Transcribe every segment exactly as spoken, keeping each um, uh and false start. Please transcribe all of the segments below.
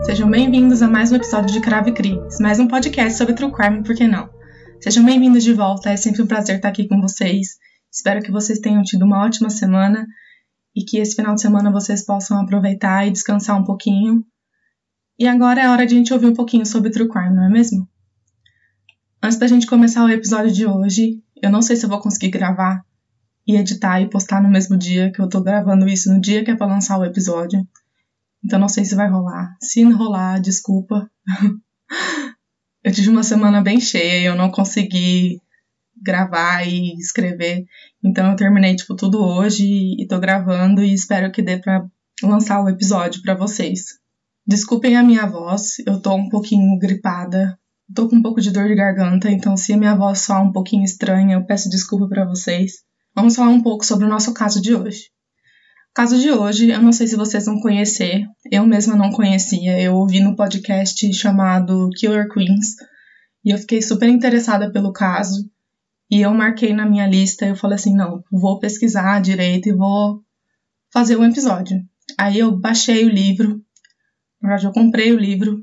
Sejam bem-vindos a mais um episódio de Crave Crimes, mais um podcast sobre True Crime, por que não? Sejam bem-vindos de volta, é sempre um prazer estar aqui com vocês. Espero que vocês tenham tido uma ótima semana e que esse final de semana vocês possam aproveitar e descansar um pouquinho. E agora é hora de a gente ouvir um pouquinho sobre True Crime, não é mesmo? Antes da gente começar o episódio de hoje, eu não sei se eu vou conseguir gravar e editar e postar no mesmo dia, que eu tô gravando isso no dia que é pra lançar o episódio. Então não sei se vai rolar. Se não rolar, desculpa. Eu tive uma semana bem cheia e eu não consegui gravar e escrever. Então eu terminei tipo tudo hoje e tô gravando e espero que dê pra lançar o episódio pra vocês. Desculpem a minha voz, eu tô um pouquinho gripada. Tô com um pouco de dor de garganta, então se a minha voz soar um pouquinho estranha, eu peço desculpa pra vocês. Vamos falar um pouco sobre o nosso caso de hoje. O caso de hoje, eu não sei se vocês vão conhecer, eu mesma não conhecia, eu ouvi no podcast chamado Killer Queens, e eu fiquei super interessada pelo caso, e eu marquei na minha lista, eu falei assim, não, vou pesquisar direito e vou fazer um episódio. Aí eu baixei o livro, na verdade eu comprei o livro,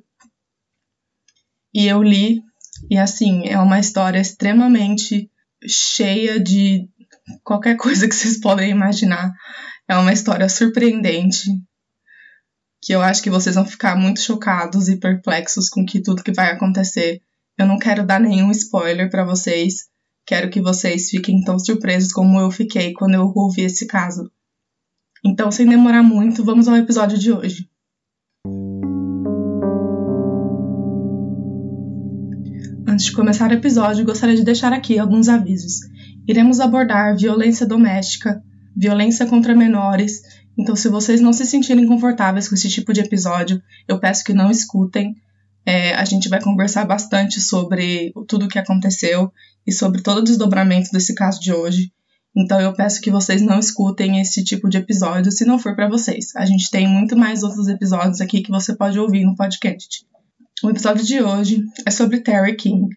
e eu li, e assim, é uma história extremamente cheia de qualquer coisa que vocês podem imaginar. É uma história surpreendente, que eu acho que vocês vão ficar muito chocados e perplexos com que tudo que vai acontecer. Eu não quero dar nenhum spoiler pra vocês, quero que vocês fiquem tão surpresos como eu fiquei quando eu ouvi esse caso. Então, sem demorar muito, vamos ao episódio de hoje. Antes de começar o episódio, gostaria de deixar aqui alguns avisos. Iremos abordar violência doméstica, violência contra menores, então se vocês não se sentirem confortáveis com esse tipo de episódio, eu peço que não escutem. É, a gente vai conversar bastante sobre tudo o que aconteceu e sobre todo o desdobramento desse caso de hoje, então eu peço que vocês não escutem esse tipo de episódio se não for para vocês. A gente tem muito mais outros episódios aqui que você pode ouvir no podcast. O episódio de hoje é sobre Terry King.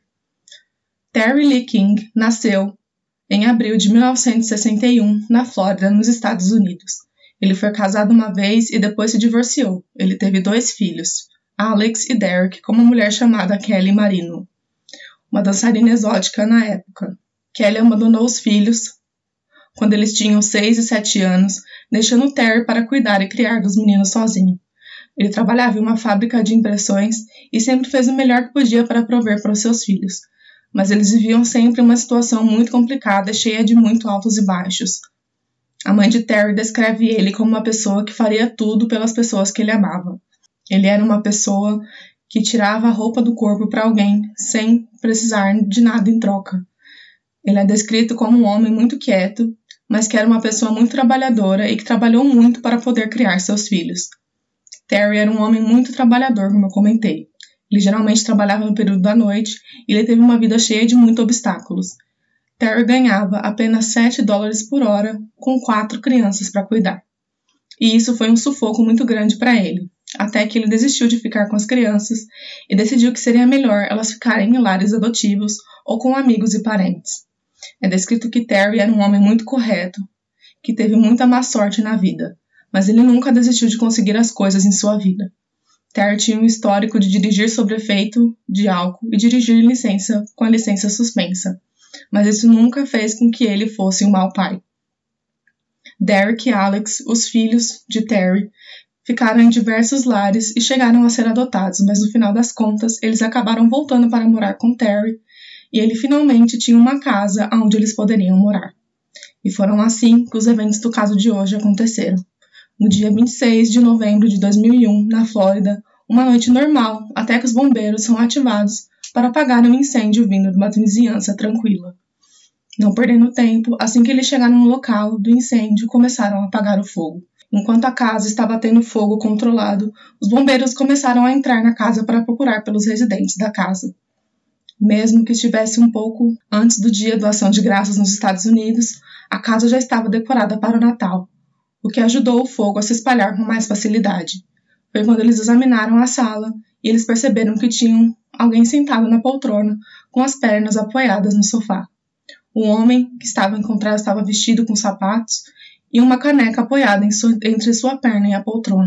Terry Lee King nasceu em abril de mil novecentos e sessenta e um, na Flórida, nos Estados Unidos. Ele foi casado uma vez e depois se divorciou. Ele teve dois filhos, Alex e Derek, com uma mulher chamada Kelly Marino, uma dançarina exótica na época. Kelly abandonou os filhos quando eles tinham seis e sete anos, deixando Terry para cuidar e criar dos meninos sozinho. Ele trabalhava em uma fábrica de impressões e sempre fez o melhor que podia para prover para os seus filhos. Mas eles viviam sempre uma situação muito complicada, cheia de muito altos e baixos. A mãe de Terry descreve ele como uma pessoa que faria tudo pelas pessoas que ele amava. Ele era uma pessoa que tirava a roupa do corpo para alguém sem precisar de nada em troca. Ele é descrito como um homem muito quieto, mas que era uma pessoa muito trabalhadora e que trabalhou muito para poder criar seus filhos. Terry era um homem muito trabalhador, como eu comentei. Ele geralmente trabalhava no período da noite e ele teve uma vida cheia de muitos obstáculos. Terry ganhava apenas sete dólares por hora com quatro crianças para cuidar. E isso foi um sufoco muito grande para ele, até que ele desistiu de ficar com as crianças e decidiu que seria melhor elas ficarem em lares adotivos ou com amigos e parentes. É descrito que Terry era um homem muito correto, que teve muita má sorte na vida, mas ele nunca desistiu de conseguir as coisas em sua vida. Terry tinha um histórico de dirigir sob efeito de álcool e dirigir licença com a licença suspensa, mas isso nunca fez com que ele fosse um mau pai. Derek e Alex, os filhos de Terry, ficaram em diversos lares e chegaram a ser adotados, mas no final das contas eles acabaram voltando para morar com Terry e ele finalmente tinha uma casa onde eles poderiam morar. E foram assim que os eventos do caso de hoje aconteceram. No dia vinte e seis de novembro de dois mil e um, na Flórida, uma noite normal, até que os bombeiros são ativados para apagar um incêndio vindo de uma vizinhança tranquila. Não perdendo tempo, assim que eles chegaram no local do incêndio, começaram a apagar o fogo. Enquanto a casa estava tendo fogo controlado, os bombeiros começaram a entrar na casa para procurar pelos residentes da casa. Mesmo que estivesse um pouco antes do dia da Ação de Graças nos Estados Unidos, a casa já estava decorada para o Natal, o que ajudou o fogo a se espalhar com mais facilidade. Foi quando eles examinaram a sala e eles perceberam que tinham alguém sentado na poltrona com as pernas apoiadas no sofá. O homem que estava encontrado estava vestido com sapatos e uma caneca apoiada em sua, entre sua perna e a poltrona.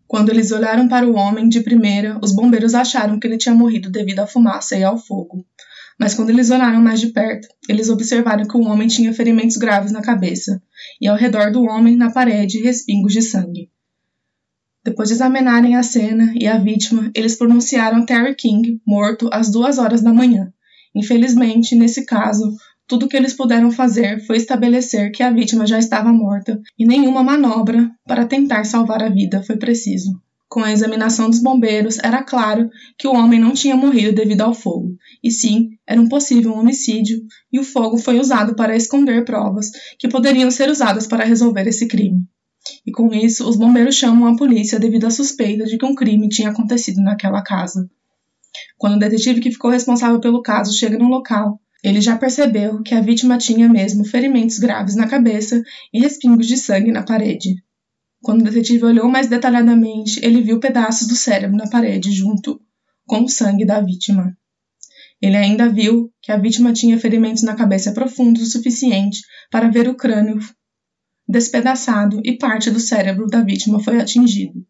Quando eles olharam para o homem de primeira, os bombeiros acharam que ele tinha morrido devido à fumaça e ao fogo. Mas quando eles olharam mais de perto, eles observaram que o homem tinha ferimentos graves na cabeça, e ao redor do homem, na parede, respingos de sangue. Depois de examinarem a cena e a vítima, eles pronunciaram Terry King morto às duas horas da manhã. Infelizmente, nesse caso, tudo o que eles puderam fazer foi estabelecer que a vítima já estava morta e nenhuma manobra para tentar salvar a vida foi preciso. Com a examinação dos bombeiros, era claro que o homem não tinha morrido devido ao fogo, e sim, era um possível homicídio, e o fogo foi usado para esconder provas que poderiam ser usadas para resolver esse crime. E com isso, os bombeiros chamam a polícia devido à suspeita de que um crime tinha acontecido naquela casa. Quando o detetive que ficou responsável pelo caso chega no local, ele já percebeu que a vítima tinha mesmo ferimentos graves na cabeça e respingos de sangue na parede. Quando o detetive olhou mais detalhadamente, ele viu pedaços do cérebro na parede junto com o sangue da vítima. Ele ainda viu que a vítima tinha ferimentos na cabeça profundos o suficiente para ver o crânio despedaçado e parte do cérebro da vítima foi atingido.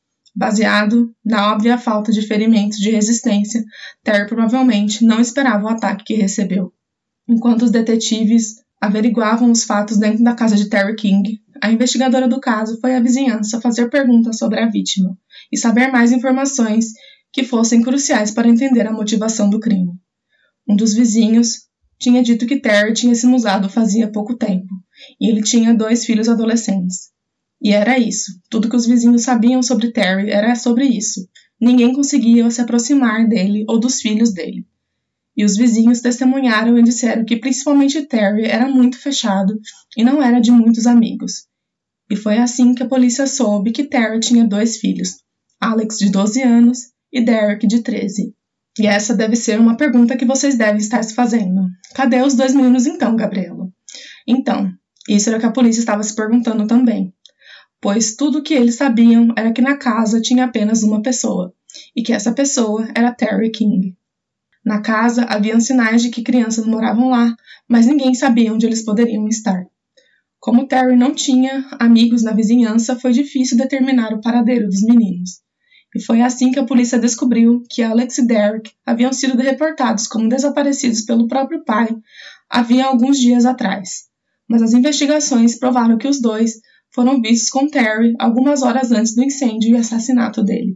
Baseado na óbvia falta de ferimentos de resistência, Terry provavelmente não esperava o ataque que recebeu. Enquanto os detetives averiguavam os fatos dentro da casa de Terry King, a investigadora do caso foi à vizinhança fazer perguntas sobre a vítima e saber mais informações que fossem cruciais para entender a motivação do crime. Um dos vizinhos tinha dito que Terry tinha se mudado fazia pouco tempo, e ele tinha dois filhos adolescentes. E era isso. Tudo que os vizinhos sabiam sobre Terry era sobre isso. Ninguém conseguia se aproximar dele ou dos filhos dele. E os vizinhos testemunharam e disseram que principalmente Terry era muito fechado e não era de muitos amigos. E foi assim que a polícia soube que Terry tinha dois filhos, Alex, de doze anos, e Derek, de treze. E essa deve ser uma pergunta que vocês devem estar se fazendo. Cadê os dois meninos então, Gabriela? Então, isso era o que a polícia estava se perguntando também. Pois tudo o que eles sabiam era que na casa tinha apenas uma pessoa, e que essa pessoa era Terry King. Na casa haviam sinais de que crianças moravam lá, mas ninguém sabia onde eles poderiam estar. Como Terry não tinha amigos na vizinhança, foi difícil determinar o paradeiro dos meninos. E foi assim que a polícia descobriu que Alex e Derek haviam sido reportados como desaparecidos pelo próprio pai havia alguns dias atrás. Mas as investigações provaram que os dois foram vistos com Terry algumas horas antes do incêndio e assassinato dele.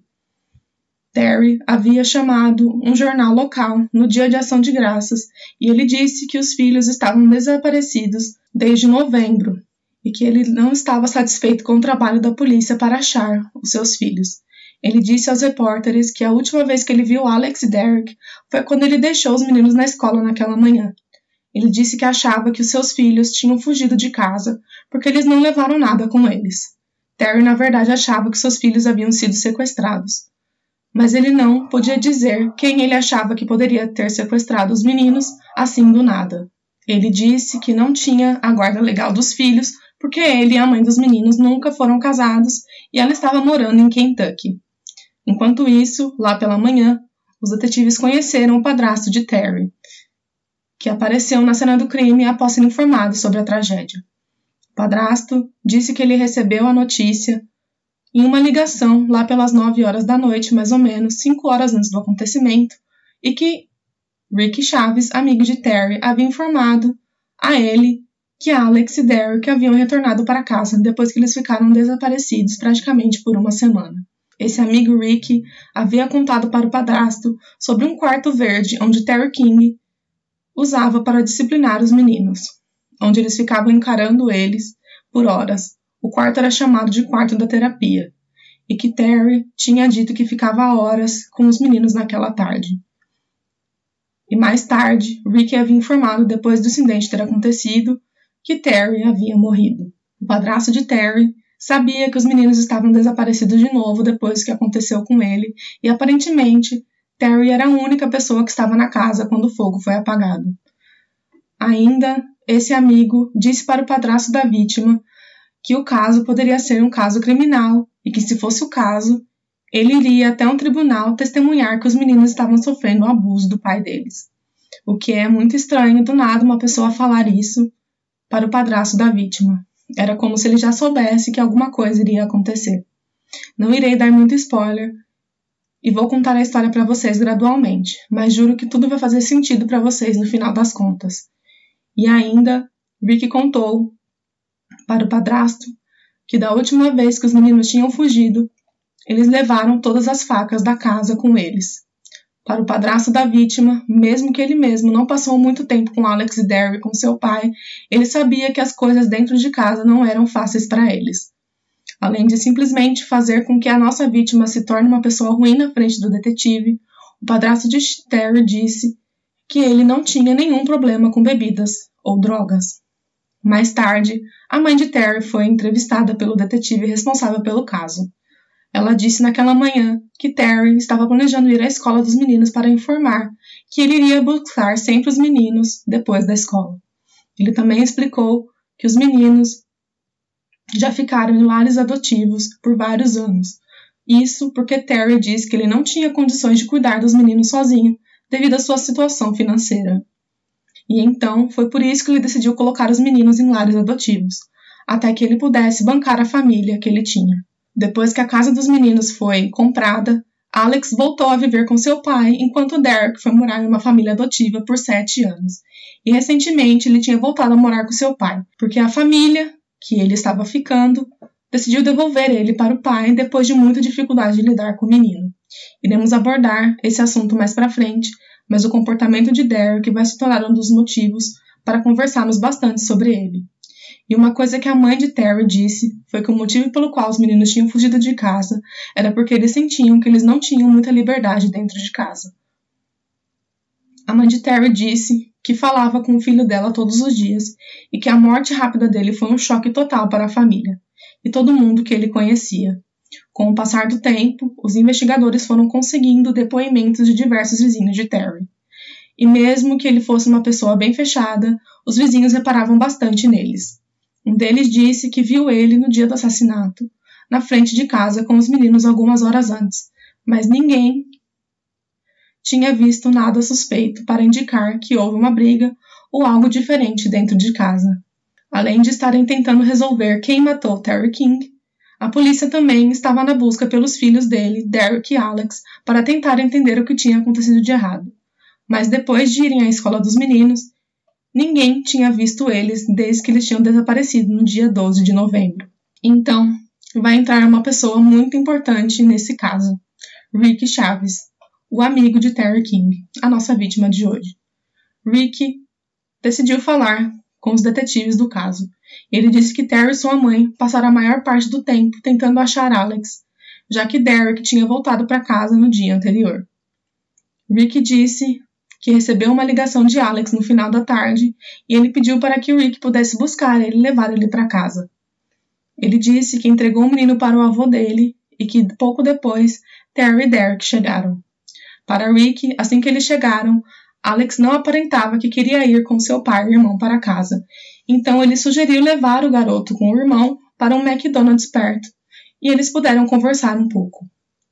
Terry havia chamado um jornal local no Dia de Ação de Graças e ele disse que os filhos estavam desaparecidos desde novembro e que ele não estava satisfeito com o trabalho da polícia para achar os seus filhos. Ele disse aos repórteres que a última vez que ele viu Alex e Derek foi quando ele deixou os meninos na escola naquela manhã. Ele disse que achava que os seus filhos tinham fugido de casa porque eles não levaram nada com eles. Terry, na verdade, achava que seus filhos haviam sido sequestrados. Mas ele não podia dizer quem ele achava que poderia ter sequestrado os meninos assim do nada. Ele disse que não tinha a guarda legal dos filhos porque ele e a mãe dos meninos nunca foram casados e ela estava morando em Kentucky. Enquanto isso, lá pela manhã, os detetives conheceram o padrasto de Terry, que apareceu na cena do crime após ser informado sobre a tragédia. O padrasto disse que ele recebeu a notícia em uma ligação lá pelas nove horas da noite, mais ou menos, cinco horas antes do acontecimento, e que Rick Chaves, amigo de Terry, havia informado a ele que Alex e Derek haviam retornado para casa depois que eles ficaram desaparecidos praticamente por uma semana. Esse amigo Rick havia contado para o padrasto sobre um quarto verde onde Terry King usava para disciplinar os meninos, onde eles ficavam encarando eles por horas. O quarto era chamado de quarto da terapia, e que Terry tinha dito que ficava horas com os meninos naquela tarde. E mais tarde, Rick havia informado, depois do incidente ter acontecido, que Terry havia morrido. O padrasto de Terry sabia que os meninos estavam desaparecidos de novo depois que aconteceu com ele, e aparentemente Terry era a única pessoa que estava na casa quando o fogo foi apagado. Ainda, esse amigo disse para o padrasto da vítima que o caso poderia ser um caso criminal e que, se fosse o caso, ele iria até um tribunal testemunhar que os meninos estavam sofrendo o abuso do pai deles. O que é muito estranho do nada uma pessoa falar isso para o padrasto da vítima. Era como se ele já soubesse que alguma coisa iria acontecer. Não irei dar muito spoiler e vou contar a história para vocês gradualmente, mas juro que tudo vai fazer sentido para vocês no final das contas. E ainda, Rick contou para o padrasto que da última vez que os meninos tinham fugido, eles levaram todas as facas da casa com eles. Para o padrasto da vítima, mesmo que ele mesmo não passou muito tempo com Alex e Derry, com seu pai, ele sabia que as coisas dentro de casa não eram fáceis para eles. Além de simplesmente fazer com que a nossa vítima se torne uma pessoa ruim na frente do detetive, o padrasto de Terry disse que ele não tinha nenhum problema com bebidas ou drogas. Mais tarde, a mãe de Terry foi entrevistada pelo detetive responsável pelo caso. Ela disse naquela manhã que Terry estava planejando ir à escola dos meninos para informar que ele iria buscar sempre os meninos depois da escola. Ele também explicou que os meninos já ficaram em lares adotivos por vários anos. Isso porque Terry disse que ele não tinha condições de cuidar dos meninos sozinho devido à sua situação financeira. E então foi por isso que ele decidiu colocar os meninos em lares adotivos, até que ele pudesse bancar a família que ele tinha. Depois que a casa dos meninos foi comprada, Alex voltou a viver com seu pai, enquanto Derek foi morar em uma família adotiva por sete anos. E recentemente ele tinha voltado a morar com seu pai, porque a família que ele estava ficando decidiu devolver ele para o pai depois de muita dificuldade de lidar com o menino. Iremos abordar esse assunto mais para frente, mas o comportamento de Derek vai se tornar um dos motivos para conversarmos bastante sobre ele. E uma coisa que a mãe de Terry disse foi que o motivo pelo qual os meninos tinham fugido de casa era porque eles sentiam que eles não tinham muita liberdade dentro de casa. A mãe de Terry disse que falava com o filho dela todos os dias e que a morte rápida dele foi um choque total para a família e todo mundo que ele conhecia. Com o passar do tempo, os investigadores foram conseguindo depoimentos de diversos vizinhos de Terry. E mesmo que ele fosse uma pessoa bem fechada, os vizinhos reparavam bastante neles. Um deles disse que viu ele no dia do assassinato, na frente de casa com os meninos algumas horas antes, mas ninguém tinha visto nada suspeito para indicar que houve uma briga ou algo diferente dentro de casa. Além de estarem tentando resolver quem matou Terry King, a polícia também estava na busca pelos filhos dele, Derek e Alex, para tentar entender o que tinha acontecido de errado. Mas depois de irem à escola dos meninos, ninguém tinha visto eles desde que eles tinham desaparecido no dia doze de novembro. Então, vai entrar uma pessoa muito importante nesse caso, Rick Chaves, o amigo de Terry King, a nossa vítima de hoje. Rick decidiu falar com os detetives do caso. Ele disse que Terry e sua mãe passaram a maior parte do tempo tentando achar Alex, já que Derek tinha voltado para casa no dia anterior. Rick disse que recebeu uma ligação de Alex no final da tarde e ele pediu para que Rick pudesse buscar ele e levar ele para casa. Ele disse que entregou o menino para o avô dele e que pouco depois Terry e Derek chegaram. Para Rick, assim que eles chegaram, Alex não aparentava que queria ir com seu pai e irmão para casa, então ele sugeriu levar o garoto com o irmão para um McDonald's perto e eles puderam conversar um pouco.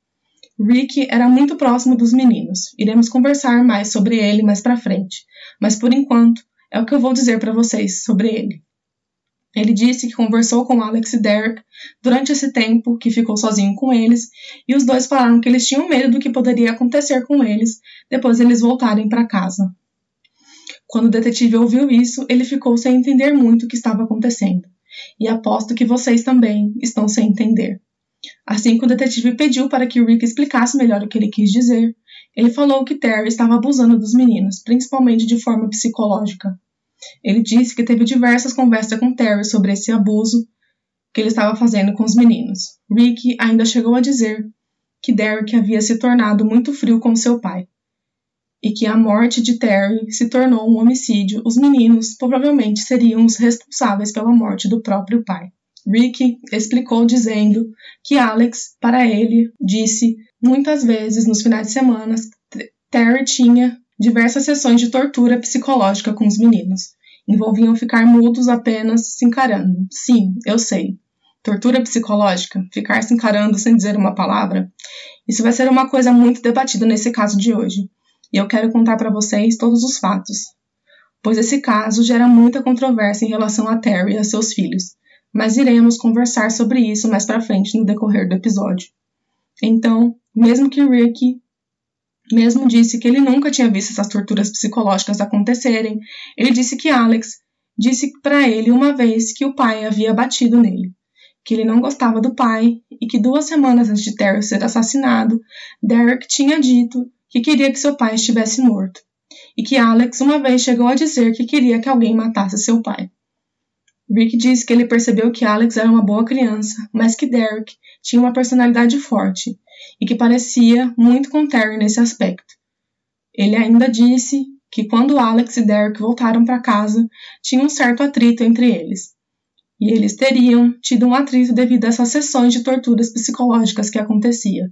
Rick era muito próximo dos meninos. Iremos conversar mais sobre ele mais pra frente, mas por enquanto é o que eu vou dizer para vocês sobre ele. Ele disse que conversou com Alex e Derek durante esse tempo que ficou sozinho com eles e os dois falaram que eles tinham medo do que poderia acontecer com eles depois eles voltarem para casa. Quando o detetive ouviu isso, ele ficou sem entender muito o que estava acontecendo e aposto que vocês também estão sem entender. Assim que o detetive pediu para que Rick explicasse melhor o que ele quis dizer, ele falou que Terry estava abusando dos meninos, principalmente de forma psicológica. Ele disse que teve diversas conversas com Terry sobre esse abuso que ele estava fazendo com os meninos. Rick ainda chegou a dizer que Derek havia se tornado muito frio com seu pai e que a morte de Terry se tornou um homicídio. Os meninos provavelmente seriam os responsáveis pela morte do próprio pai. Rick explicou dizendo que Alex, para ele, disse muitas vezes nos finais de semana Terry tinha diversas sessões de tortura psicológica com os meninos. Envolviam ficar mudos apenas se encarando. Sim, eu sei. Tortura psicológica, ficar se encarando sem dizer uma palavra, isso vai ser uma coisa muito debatida nesse caso de hoje. E eu quero contar para vocês todos os fatos, pois esse caso gera muita controvérsia em relação a Terry e a seus filhos. mas iremos conversar sobre isso mais pra frente no decorrer do episódio. Então, mesmo que Rick mesmo disse que ele nunca tinha visto essas torturas psicológicas acontecerem, ele disse que Alex disse para ele uma vez que o pai havia batido nele, que ele não gostava do pai e que duas semanas antes de Terry ser assassinado, Derek tinha dito que queria que seu pai estivesse morto, e que Alex uma vez chegou a dizer que queria que alguém matasse seu pai. Rick disse que ele percebeu que Alex era uma boa criança, mas que Derek tinha uma personalidade forte e que parecia muito com Terry nesse aspecto. Ele ainda disse que quando Alex e Derek voltaram para casa, tinha um certo atrito entre eles. E eles teriam tido um atrito devido a essas sessões de torturas psicológicas que acontecia.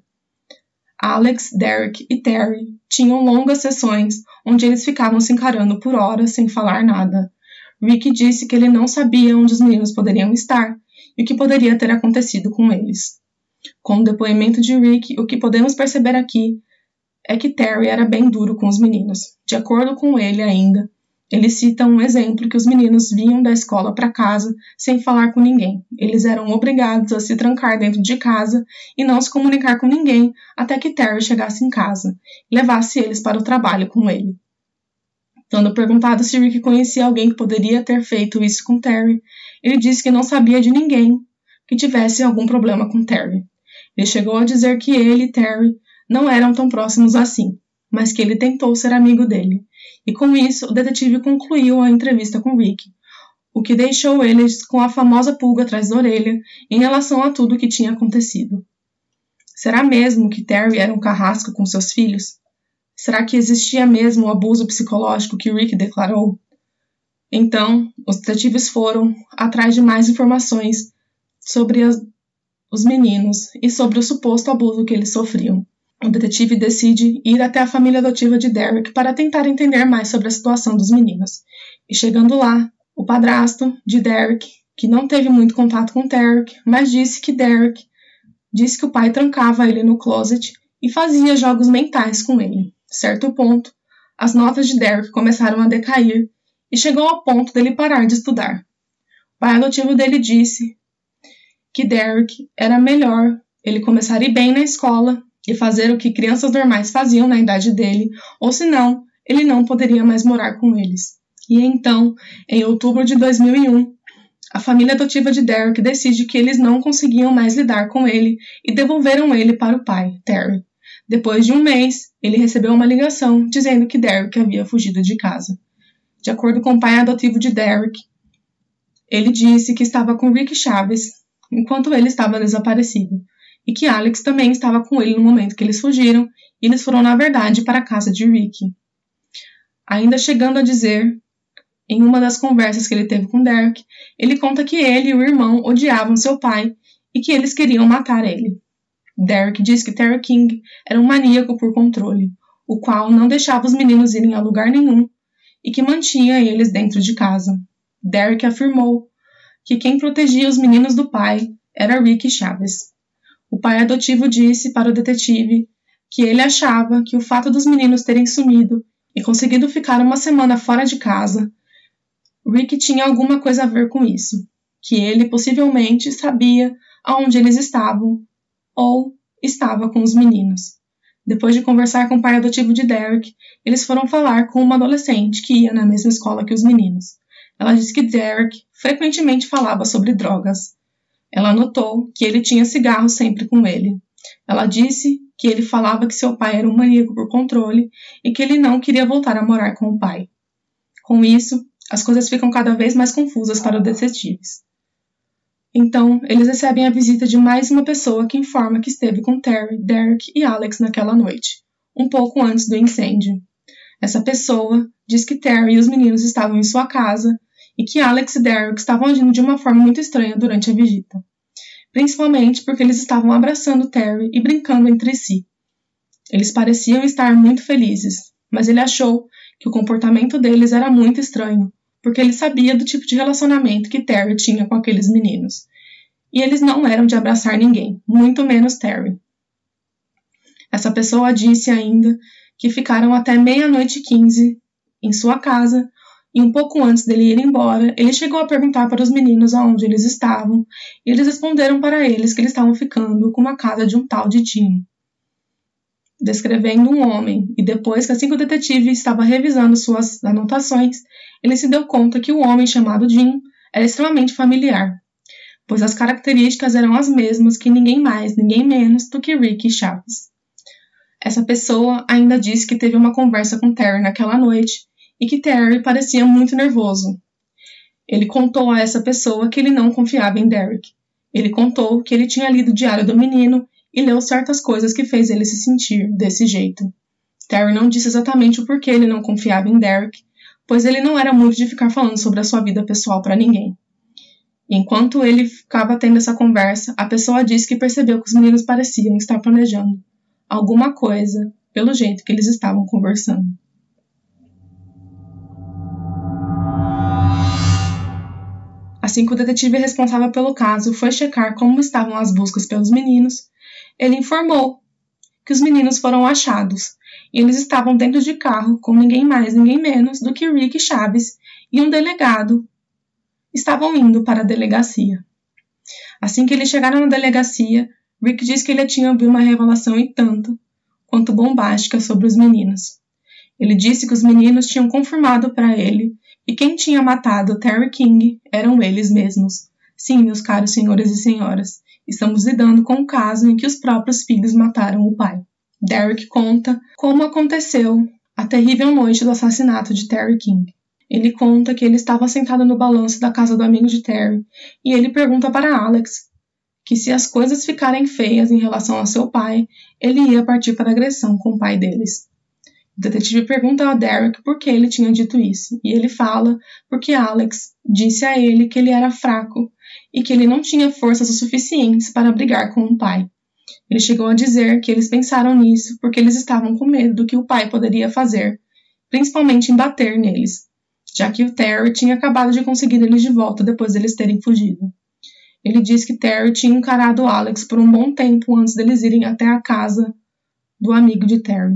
Alex, Derek e Terry tinham longas sessões onde eles ficavam se encarando por horas sem falar nada. Rick disse que ele não sabia onde os meninos poderiam estar e o que poderia ter acontecido com eles. Com o depoimento de Rick, o que podemos perceber aqui é que Terry era bem duro com os meninos. De acordo com ele ainda, ele cita um exemplo que os meninos vinham da escola para casa sem falar com ninguém. Eles eram obrigados a se trancar dentro de casa e não se comunicar com ninguém até que Terry chegasse em casa e levasse eles para o trabalho com ele. Quando perguntado se Rick conhecia alguém que poderia ter feito isso com Terry, ele disse que não sabia de ninguém que tivesse algum problema com Terry. Ele chegou a dizer que ele e Terry não eram tão próximos assim, mas que ele tentou ser amigo dele. E com isso, o detetive concluiu a entrevista com Rick, o que deixou eles com a famosa pulga atrás da orelha em relação a tudo o que tinha acontecido. Será mesmo que Terry era um carrasco com seus filhos? Será que existia mesmo o abuso psicológico que Rick declarou? Então, os detetives foram atrás de mais informações sobre as, os meninos e sobre o suposto abuso que eles sofriam. O detetive decide ir até a família adotiva de Derek para tentar entender mais sobre a situação dos meninos. E chegando lá, o padrasto de Derek, que não teve muito contato com Derek, mas disse que Derek disse que o pai trancava ele no closet e fazia jogos mentais com ele. Certo ponto, as notas de Derek começaram a decair e chegou ao ponto dele parar de estudar. O pai adotivo dele disse que Derek era melhor ele começar a ir bem na escola e fazer o que crianças normais faziam na idade dele, ou senão, ele não poderia mais morar com eles. E então, em outubro de dois mil e um, a família adotiva de Derek decide que eles não conseguiam mais lidar com ele e devolveram ele para o pai, Terry. Depois de um mês, ele recebeu uma ligação dizendo que Derek havia fugido de casa. De acordo com o pai adotivo de Derek, ele disse que estava com Rick Chaves enquanto ele estava desaparecido, e que Alex também estava com ele no momento que eles fugiram, e eles foram, na verdade, para a casa de Rick. Ainda chegando a dizer, em uma das conversas que ele teve com Derek, ele conta que ele e o irmão odiavam seu pai e que eles queriam matar ele. Derek diz que Terry King era um maníaco por controle, o qual não deixava os meninos irem a lugar nenhum e que mantinha eles dentro de casa. Derek afirmou que quem protegia os meninos do pai era Rick Chaves. O pai adotivo disse para o detetive que ele achava que o fato dos meninos terem sumido e conseguido ficar uma semana fora de casa, Rick tinha alguma coisa a ver com isso, que ele possivelmente sabia aonde eles estavam ou estava com os meninos. Depois de conversar com o pai adotivo de Derek, eles foram falar com uma adolescente que ia na mesma escola que os meninos. Ela disse que Derek frequentemente falava sobre drogas. Ela notou que ele tinha cigarro sempre com ele. Ela disse que ele falava que seu pai era um maníaco por controle e que ele não queria voltar a morar com o pai. Com isso, as coisas ficam cada vez mais confusas para os detetives. Então, eles recebem a visita de mais uma pessoa que informa que esteve com Terry, Derek e Alex naquela noite, um pouco antes do incêndio. Essa pessoa diz que Terry e os meninos estavam em sua casa e que Alex e Derek estavam agindo de uma forma muito estranha durante a visita, principalmente porque eles estavam abraçando Terry e brincando entre si. Eles pareciam estar muito felizes, mas ele achou que o comportamento deles era muito estranho, porque ele sabia do tipo de relacionamento que Terry tinha com aqueles meninos. E eles não eram de abraçar ninguém, muito menos Terry. Essa pessoa disse ainda que ficaram até meia-noite e quinze em sua casa, E um pouco antes dele ir embora, ele chegou a perguntar para os meninos aonde eles estavam, e eles responderam para eles que eles estavam ficando com uma casa de um tal de Jim, descrevendo um homem, e depois que assim que o detetive estava revisando suas anotações, ele se deu conta que o homem chamado Jim era extremamente familiar, pois as características eram as mesmas que ninguém mais, ninguém menos do que Rick Chaves. Essa pessoa ainda disse que teve uma conversa com Terry naquela noite e que Terry parecia muito nervoso. Ele contou a essa pessoa que ele não confiava em Derek. Ele contou que ele tinha lido o diário do menino e leu certas coisas que fez ele se sentir desse jeito. Terry não disse exatamente o porquê ele não confiava em Derek, pois ele não era muito de ficar falando sobre a sua vida pessoal para ninguém. Enquanto ele ficava tendo essa conversa, a pessoa disse que percebeu que os meninos pareciam estar planejando alguma coisa pelo jeito que eles estavam conversando. Assim que o detetive responsável pelo caso foi checar como estavam as buscas pelos meninos, ele informou que os meninos foram achados e eles estavam dentro de carro com ninguém mais, ninguém menos do que Rick Chaves e um delegado estavam indo para a delegacia. Assim que eles chegaram na delegacia, Rick disse que ele tinha ouvido uma revelação e tanto quanto bombástica sobre os meninos. Ele disse que os meninos tinham confirmado para ele que quem tinha matado Terry King eram eles mesmos. Sim, meus caros senhores e senhoras, estamos lidando com um caso em que os próprios filhos mataram o pai. Derek conta como aconteceu a terrível noite do assassinato de Terry King. Ele conta que ele estava sentado no balanço da casa do amigo de Terry e ele pergunta para Alex que se as coisas ficarem feias em relação ao seu pai, ele ia partir para a agressão com o pai deles. O detetive pergunta a Derek por que ele tinha dito isso, e ele fala porque Alex disse a ele que ele era fraco e que ele não tinha forças o suficientes para brigar com o pai. Ele chegou a dizer que eles pensaram nisso porque eles estavam com medo do que o pai poderia fazer, principalmente em bater neles, já que o Terry tinha acabado de conseguir eles de volta depois deles terem fugido. Ele diz que Terry tinha encarado Alex por um bom tempo antes deles irem até a casa do amigo de Terry.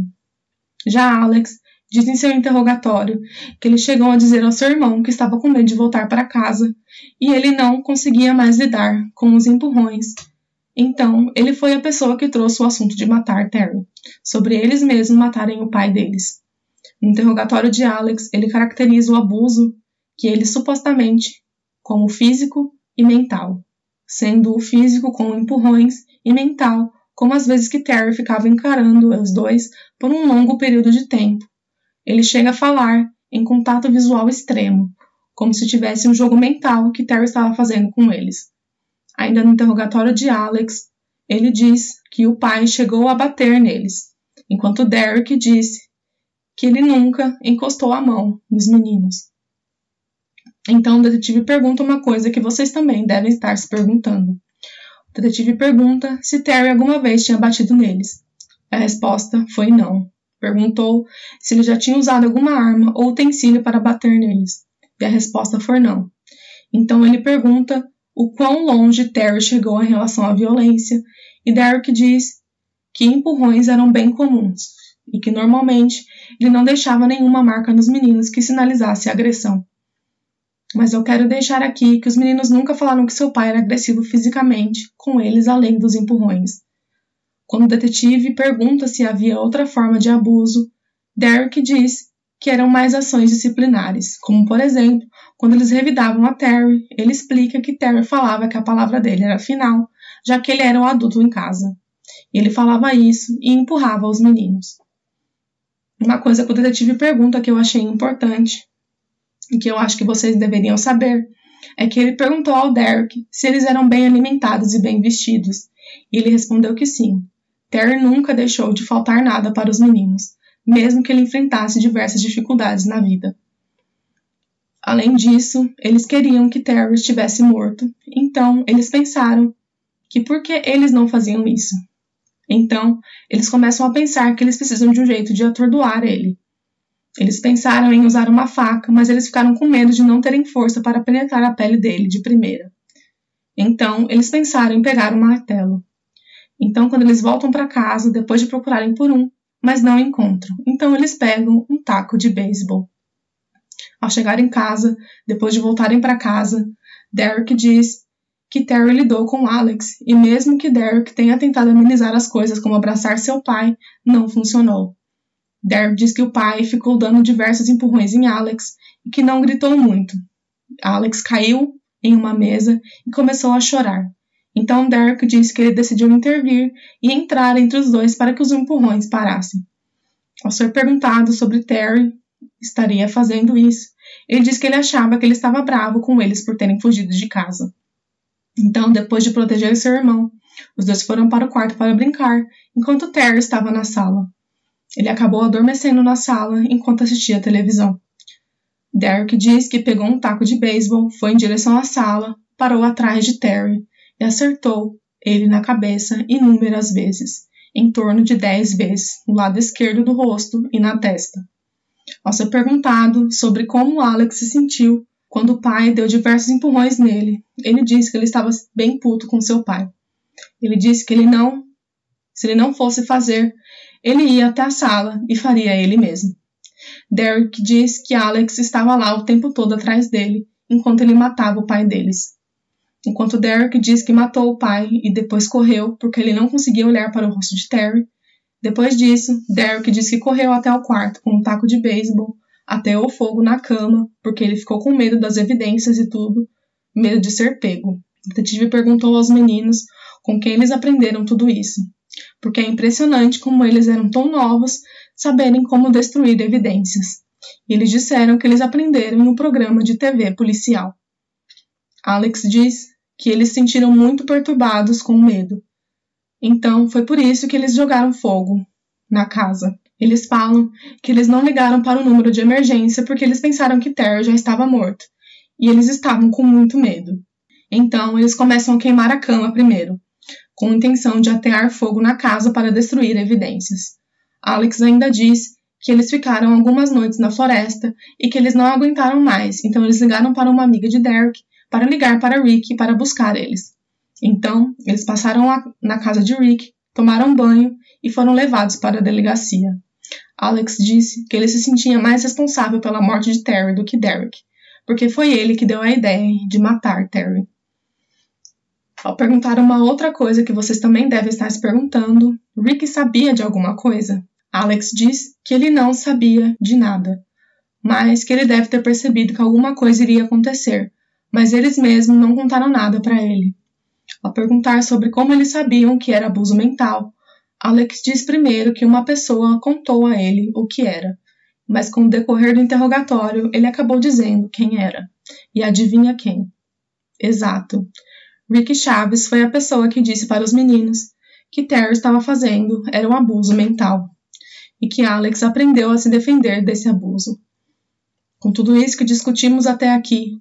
Já Alex diz em seu interrogatório que ele chegou a dizer ao seu irmão que estava com medo de voltar para casa e ele não conseguia mais lidar com os empurrões. Então, ele foi a pessoa que trouxe o assunto de matar Terry, sobre eles mesmos matarem o pai deles. No interrogatório de Alex, ele caracteriza o abuso que ele supostamente como físico e mental, sendo o físico com empurrões e mental como as vezes que Terry ficava encarando os dois por um longo período de tempo. Ele chega a falar em contato visual extremo, como se tivesse um jogo mental que Terry estava fazendo com eles. Ainda no interrogatório de Alex, ele diz que o pai chegou a bater neles, enquanto Derek disse que ele nunca encostou a mão nos meninos. Então o detetive pergunta uma coisa que vocês também devem estar se perguntando. O detetive pergunta se Terry alguma vez tinha batido neles. A resposta foi não. Perguntou se ele já tinha usado alguma arma ou utensílio para bater neles. E a resposta foi não. Então ele pergunta o quão longe Terry chegou em relação à violência, e Derek diz que empurrões eram bem comuns, e que normalmente ele não deixava nenhuma marca nos meninos que sinalizasse a agressão. Mas eu quero deixar aqui que os meninos nunca falaram que seu pai era agressivo fisicamente com eles além dos empurrões. Quando o detetive pergunta se havia outra forma de abuso, Derek diz que eram mais ações disciplinares, como por exemplo, quando eles revidavam a Terry, ele explica que Terry falava que a palavra dele era final, já que ele era um adulto em casa. Ele falava isso e empurrava os meninos. Uma coisa que o detetive pergunta que eu achei importante, e que eu acho que vocês deveriam saber, é que ele perguntou ao Derek se eles eram bem alimentados e bem vestidos, e ele respondeu que sim. Terry nunca deixou de faltar nada para os meninos, mesmo que ele enfrentasse diversas dificuldades na vida. Além disso, eles queriam que Terry estivesse morto, então eles pensaram que por que eles não faziam isso? Então, eles começam a pensar que eles precisam de um jeito de atordoar ele. Eles pensaram em usar uma faca, mas eles ficaram com medo de não terem força para penetrar a pele dele de primeira. Então, eles pensaram em pegar um martelo. Então, quando eles voltam para casa, depois de procurarem por um, mas não encontram, então eles pegam um taco de beisebol. Ao chegar em casa, depois de voltarem para casa, Derek diz que Terry lidou com Alex e mesmo que Derek tenha tentado amenizar as coisas como abraçar seu pai, não funcionou. Derek diz que o pai ficou dando diversos empurrões em Alex e que não gritou muito. Alex caiu em uma mesa e começou a chorar. Então Derek disse que ele decidiu intervir e entrar entre os dois para que os empurrões parassem. Ao ser perguntado sobre Terry estaria fazendo isso, ele disse que ele achava que ele estava bravo com eles por terem fugido de casa. Então, depois de proteger seu irmão, os dois foram para o quarto para brincar, enquanto Terry estava na sala. Ele acabou adormecendo na sala enquanto assistia a televisão. Derek diz que pegou um taco de beisebol, foi em direção à sala, parou atrás de Terry e acertou ele na cabeça inúmeras vezes, em torno de dez vezes, no lado esquerdo do rosto e na testa. Ao ser perguntado sobre como Alex se sentiu quando o pai deu diversos empurrões nele, ele disse que ele estava bem puto com seu pai. Ele disse que ele não, se ele não fosse fazer, ele ia até a sala e faria ele mesmo. Derek diz que Alex estava lá o tempo todo atrás dele, enquanto ele matava o pai deles. Enquanto Derek diz que matou o pai e depois correu porque ele não conseguia olhar para o rosto de Terry, depois disso, Derek diz que correu até o quarto com um taco de beisebol, ateou fogo na cama, porque ele ficou com medo das evidências e tudo, medo de ser pego. O detetive perguntou aos meninos com quem eles aprenderam tudo isso, porque é impressionante como eles eram tão novos saberem como destruir evidências. E eles disseram que eles aprenderam em um programa de T V policial. Alex diz que eles se sentiram muito perturbados com medo. Então, foi por isso que eles jogaram fogo na casa. Eles falam que eles não ligaram para o número de emergência porque eles pensaram que Terry já estava morto. E eles estavam com muito medo. Então, eles começam a queimar a cama primeiro, com a intenção de atear fogo na casa para destruir evidências. Alex ainda diz que eles ficaram algumas noites na floresta e que eles não aguentaram mais, então eles ligaram para uma amiga de Derek para ligar para Rick para buscar eles. Então, eles passaram a, na casa de Rick, tomaram banho e foram levados para a delegacia. Alex disse que ele se sentia mais responsável pela morte de Terry do que Derek, porque foi ele que deu a ideia de matar Terry. Ao perguntar uma outra coisa que vocês também devem estar se perguntando, Rick sabia de alguma coisa? Alex diz que ele não sabia de nada, mas que ele deve ter percebido que alguma coisa iria acontecer, mas eles mesmos não contaram nada para ele. Ao perguntar sobre como eles sabiam que era abuso mental, Alex diz primeiro que uma pessoa contou a ele o que era, mas com o decorrer do interrogatório ele acabou dizendo quem era. E adivinha quem? Exato. Rick Chaves foi a pessoa que disse para os meninos que Terry estava fazendo era um abuso mental e que Alex aprendeu a se defender desse abuso. Com tudo isso que discutimos até aqui,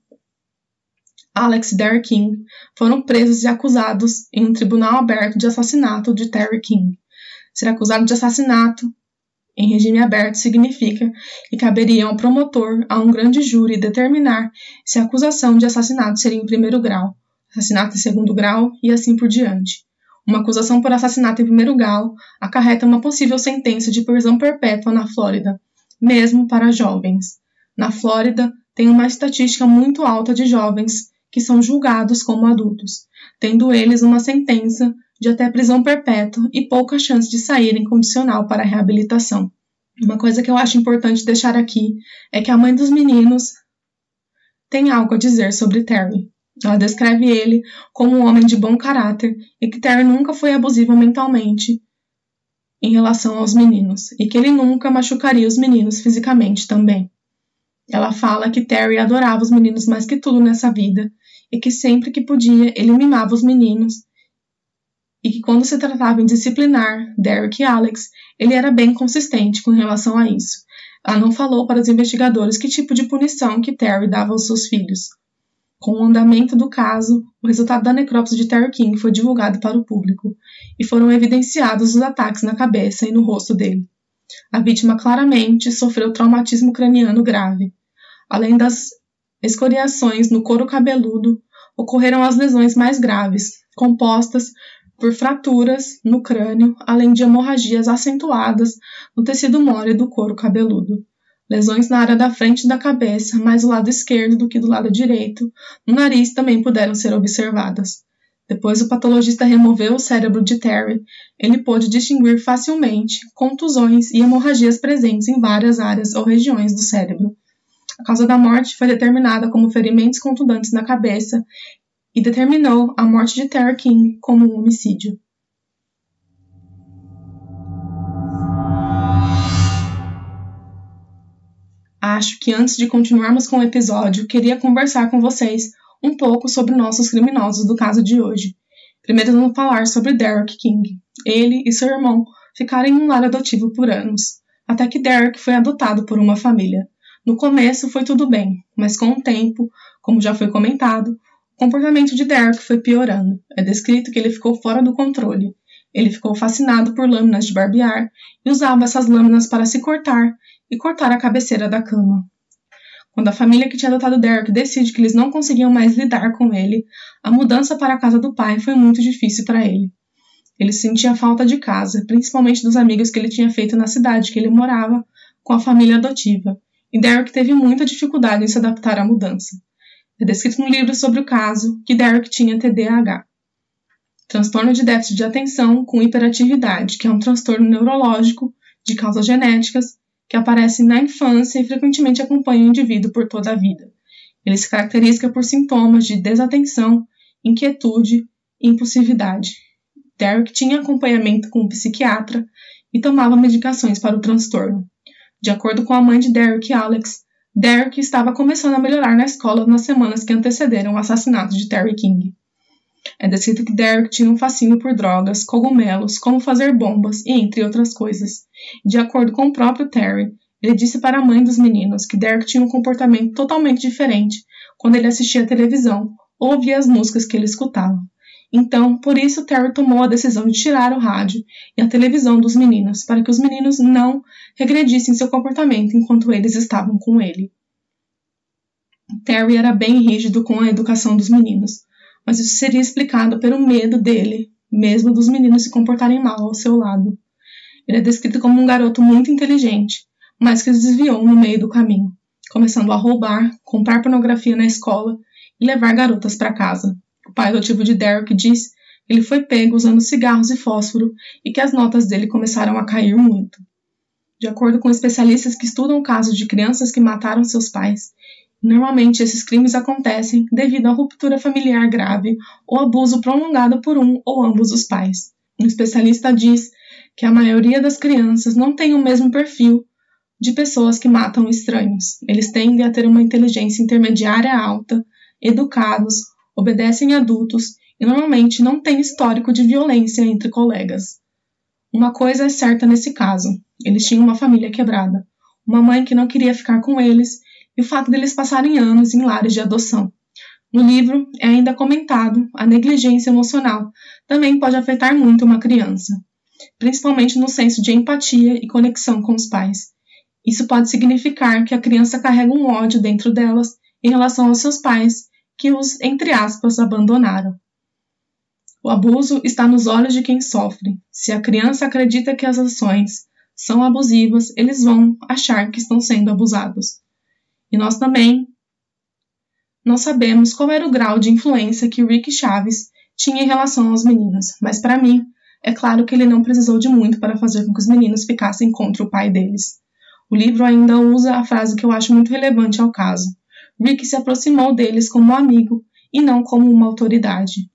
Alex e Derek King foram presos e acusados em um tribunal aberto de assassinato de Terry King. Ser acusado de assassinato em regime aberto significa que caberia ao promotor, a um grande júri, determinar se a acusação de assassinato seria em primeiro grau, assassinato em segundo grau e assim por diante. Uma acusação por assassinato em primeiro grau acarreta uma possível sentença de prisão perpétua na Flórida, mesmo para jovens. Na Flórida, tem uma estatística muito alta de jovens que são julgados como adultos, tendo eles uma sentença de até prisão perpétua e pouca chance de saírem condicional para a reabilitação. Uma coisa que eu acho importante deixar aqui é que a mãe dos meninos tem algo a dizer sobre Terry. Ela descreve ele como um homem de bom caráter e que Terry nunca foi abusivo mentalmente em relação aos meninos e que ele nunca machucaria os meninos fisicamente também. Ela fala que Terry adorava os meninos mais que tudo nessa vida e que sempre que podia ele mimava os meninos e que quando se tratava em disciplinar Derek e Alex, ele era bem consistente com relação a isso. Ela não falou para os investigadores que tipo de punição que Terry dava aos seus filhos. Com o andamento do caso, o resultado da necrópsia de Terry King foi divulgado para o público e foram evidenciados os ataques na cabeça e no rosto dele. A vítima claramente sofreu traumatismo craniano grave. Além das escoriações no couro cabeludo, ocorreram as lesões mais graves, compostas por fraturas no crânio, além de hemorragias acentuadas no tecido mole do couro cabeludo. Lesões na área da frente da cabeça, mais do lado esquerdo do que do lado direito, no nariz também puderam ser observadas. Depois o patologista removeu o cérebro de Terry, ele pôde distinguir facilmente contusões e hemorragias presentes em várias áreas ou regiões do cérebro. A causa da morte foi determinada como ferimentos contundantes na cabeça e determinou a morte de Terry King como um homicídio. Acho que antes de continuarmos com o episódio, queria conversar com vocês um pouco sobre nossos criminosos do caso de hoje. Primeiro vamos falar sobre Derek King. Ele e seu irmão ficaram em um lar adotivo por anos, até que Derek foi adotado por uma família. No começo foi tudo bem, mas com o tempo, como já foi comentado, o comportamento de Derek foi piorando. É descrito que ele ficou fora do controle. Ele ficou fascinado por lâminas de barbear e usava essas lâminas para se cortar e cortar a cabeceira da cama. Quando a família que tinha adotado Derek decide que eles não conseguiam mais lidar com ele, a mudança para a casa do pai foi muito difícil para ele. Ele sentia falta de casa, principalmente dos amigos que ele tinha feito na cidade que ele morava com a família adotiva, e Derek teve muita dificuldade em se adaptar à mudança. É descrito no livro sobre o caso que Derek tinha T D A H, transtorno de déficit de atenção com hiperatividade, que é um transtorno neurológico de causas genéticas que aparece na infância e frequentemente acompanha o indivíduo por toda a vida. Ele se caracteriza por sintomas de desatenção, inquietude e impulsividade. Derek tinha acompanhamento com um psiquiatra e tomava medicações para o transtorno. De acordo com a mãe de Derek, Alex, Derek estava começando a melhorar na escola nas semanas que antecederam o assassinato de Terry King. É descrito que Derek tinha um fascínio por drogas, cogumelos, como fazer bombas e entre outras coisas. De acordo com o próprio Terry, ele disse para a mãe dos meninos que Derek tinha um comportamento totalmente diferente quando ele assistia à televisão ou ouvia as músicas que ele escutava. Então, por isso, Terry tomou a decisão de tirar o rádio e a televisão dos meninos, para que os meninos não regredissem seu comportamento enquanto eles estavam com ele. Terry era bem rígido com a educação dos meninos, mas isso seria explicado pelo medo dele, mesmo dos meninos se comportarem mal ao seu lado. Ele é descrito como um garoto muito inteligente, mas que se desviou no meio do caminho, começando a roubar, comprar pornografia na escola e levar garotas para casa. O pai adotivo de Derek diz que ele foi pego usando cigarros e fósforo e que as notas dele começaram a cair muito. De acordo com especialistas que estudam casos de crianças que mataram seus pais, normalmente esses crimes acontecem devido a ruptura familiar grave ou abuso prolongado por um ou ambos os pais. Um especialista diz que a maioria das crianças não tem o mesmo perfil de pessoas que matam estranhos. Eles tendem a ter uma inteligência intermediária alta, educados, obedecem adultos e normalmente não têm histórico de violência entre colegas. Uma coisa é certa nesse caso: eles tinham uma família quebrada, uma mãe que não queria ficar com eles e o fato deles passarem anos em lares de adoção. No livro é ainda comentado a negligência emocional também pode afetar muito uma criança, principalmente no senso de empatia e conexão com os pais. Isso pode significar que a criança carrega um ódio dentro delas em relação aos seus pais, que os, entre aspas, abandonaram. O abuso está nos olhos de quem sofre. Se a criança acredita que as ações são abusivas, eles vão achar que estão sendo abusados. E nós também não sabemos qual era o grau de influência que Rick Chaves tinha em relação aos meninos, mas para mim, é claro que ele não precisou de muito para fazer com que os meninos ficassem contra o pai deles. O livro ainda usa a frase que eu acho muito relevante ao caso. Rick se aproximou deles como um amigo e não como uma autoridade.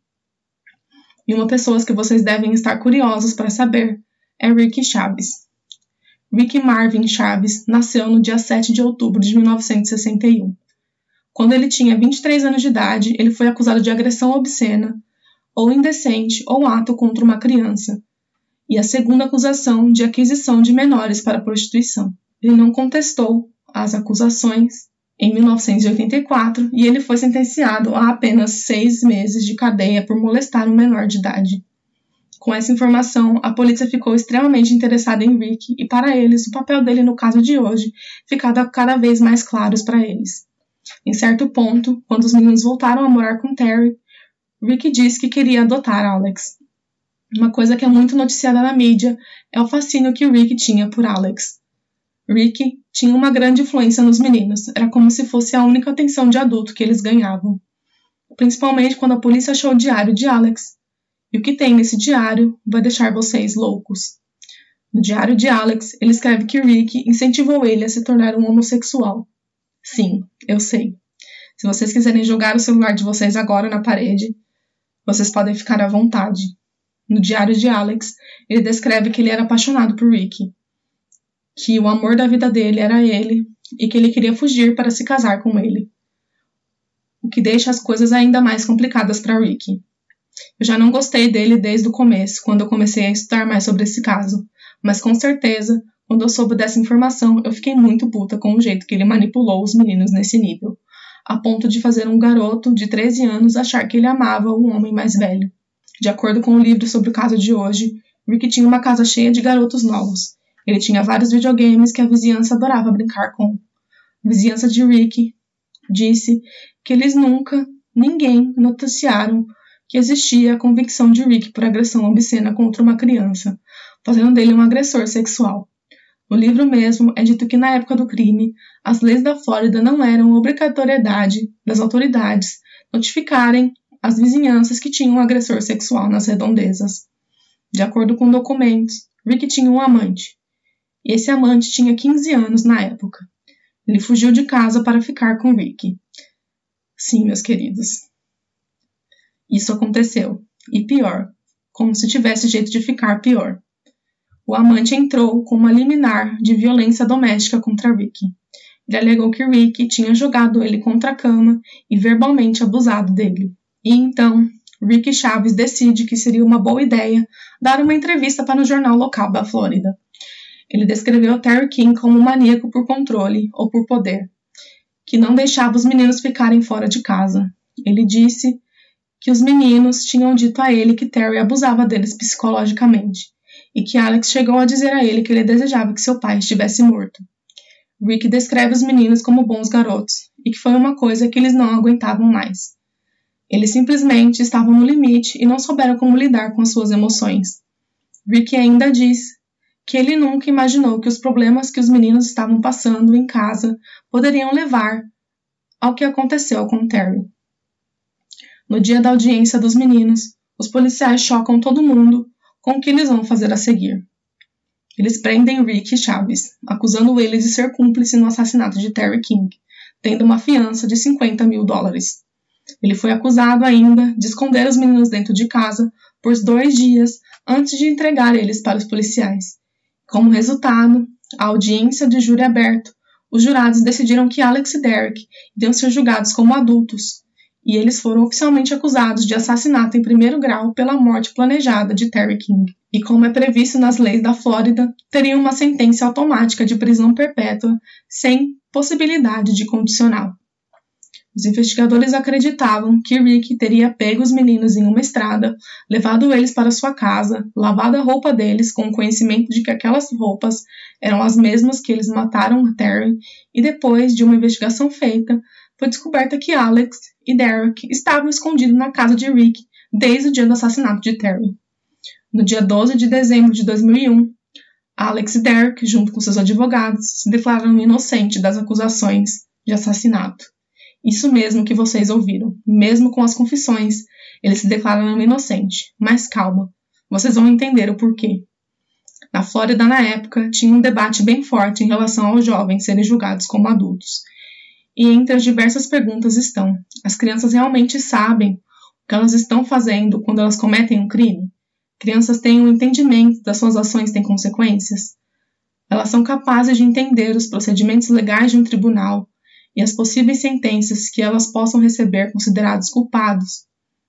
E uma pessoa que vocês devem estar curiosos para saber é Rick Chaves. Rick Marvin Chaves nasceu no dia sete de outubro de mil novecentos e sessenta e um. Quando ele tinha vinte e três anos de idade, ele foi acusado de agressão obscena, ou indecente, ou ato contra uma criança, e a segunda acusação de aquisição de menores para prostituição. Ele não contestou as acusações em mil novecentos e oitenta e quatro e ele foi sentenciado a apenas seis meses de cadeia por molestar um menor de idade. Com essa informação, a polícia ficou extremamente interessada em Rick e, para eles, o papel dele no caso de hoje ficava cada vez mais claros para eles. Em certo ponto, quando os meninos voltaram a morar com Terry, Rick disse que queria adotar Alex. Uma coisa que é muito noticiada na mídia é o fascínio que Rick tinha por Alex. Ricky tinha uma grande influência nos meninos, era como se fosse a única atenção de adulto que eles ganhavam. Principalmente quando a polícia achou o diário de Alex. E o que tem nesse diário vai deixar vocês loucos. No diário de Alex, ele escreve que Ricky incentivou ele a se tornar um homossexual. Sim, eu sei. Se vocês quiserem jogar o celular de vocês agora na parede, vocês podem ficar à vontade. No diário de Alex, ele descreve que ele era apaixonado por Ricky, que o amor da vida dele era ele e que ele queria fugir para se casar com ele. O que deixa as coisas ainda mais complicadas para Ricky. Eu já não gostei dele desde o começo, quando eu comecei a estudar mais sobre esse caso, mas com certeza, quando eu soube dessa informação, eu fiquei muito puta com o jeito que ele manipulou os meninos nesse nível, a ponto de fazer um garoto de treze anos achar que ele amava um homem mais velho. De acordo com o livro sobre o caso de hoje, Ricky tinha uma casa cheia de garotos novos. Ele tinha vários videogames que a vizinhança adorava brincar com. A vizinhança de Ricky disse que eles nunca, ninguém, noticiaram que existia a convicção de Ricky por agressão obscena contra uma criança, fazendo dele um agressor sexual. No livro mesmo, é dito que na época do crime, as leis da Flórida não eram obrigatoriedade das autoridades notificarem as vizinhanças que tinham um agressor sexual nas redondezas. De acordo com documentos, Ricky tinha um amante, e esse amante tinha quinze anos na época. Ele fugiu de casa para ficar com Ricky. Sim, meus queridos. Isso aconteceu. E pior, como se tivesse jeito de ficar pior. O amante entrou com uma liminar de violência doméstica contra Ricky. Ele alegou que Ricky tinha jogado ele contra a cama e verbalmente abusado dele. E então, Ricky Chaves decide que seria uma boa ideia dar uma entrevista para o jornal local da Flórida. Ele descreveu Terry King como um maníaco por controle ou por poder, que não deixava os meninos ficarem fora de casa. Ele disse que os meninos tinham dito a ele que Terry abusava deles psicologicamente, e que Alex chegou a dizer a ele que ele desejava que seu pai estivesse morto. Ricky descreve os meninos como bons garotos, e que foi uma coisa que eles não aguentavam mais. Eles simplesmente estavam no limite e não souberam como lidar com as suas emoções. Ricky ainda diz que ele nunca imaginou que os problemas que os meninos estavam passando em casa poderiam levar ao que aconteceu com Terry. No dia da audiência dos meninos, os policiais chocam todo mundo com o que eles vão fazer a seguir. Eles prendem Ricky Chaves, acusando ele de ser cúmplice no assassinato de Terry King, tendo uma fiança de cinquenta mil dólares. Ele foi acusado ainda de esconder os meninos dentro de casa por dois dias antes de entregar eles para os policiais. Como resultado, a audiência de júri aberto, os jurados decidiram que Alex e Derek deviam ser julgados como adultos, e eles foram oficialmente acusados de assassinato em primeiro grau pela morte planejada de Terry King. E como é previsto nas leis da Flórida, teriam uma sentença automática de prisão perpétua sem possibilidade de condicional. Os investigadores acreditavam que Ricky teria pego os meninos em uma estrada, levado eles para sua casa, lavado a roupa deles com o conhecimento de que aquelas roupas eram as mesmas que eles mataram a Terry, e depois de uma investigação feita, foi descoberta que Alex e Derek estavam escondidos na casa de Rick desde o dia do assassinato de Terry. No dia doze de dezembro de dois mil e um, Alex e Derek, junto com seus advogados, se declararam inocentes das acusações de assassinato. Isso mesmo que vocês ouviram. Mesmo com as confissões, eles se declararam inocentes. Mas calma, vocês vão entender o porquê. Na Flórida, na época, tinha um debate bem forte em relação aos jovens serem julgados como adultos. E entre as diversas perguntas estão: as crianças realmente sabem o que elas estão fazendo quando elas cometem um crime? Crianças têm um entendimento das suas ações têm consequências? Elas são capazes de entender os procedimentos legais de um tribunal e as possíveis sentenças que elas possam receber considerados culpados?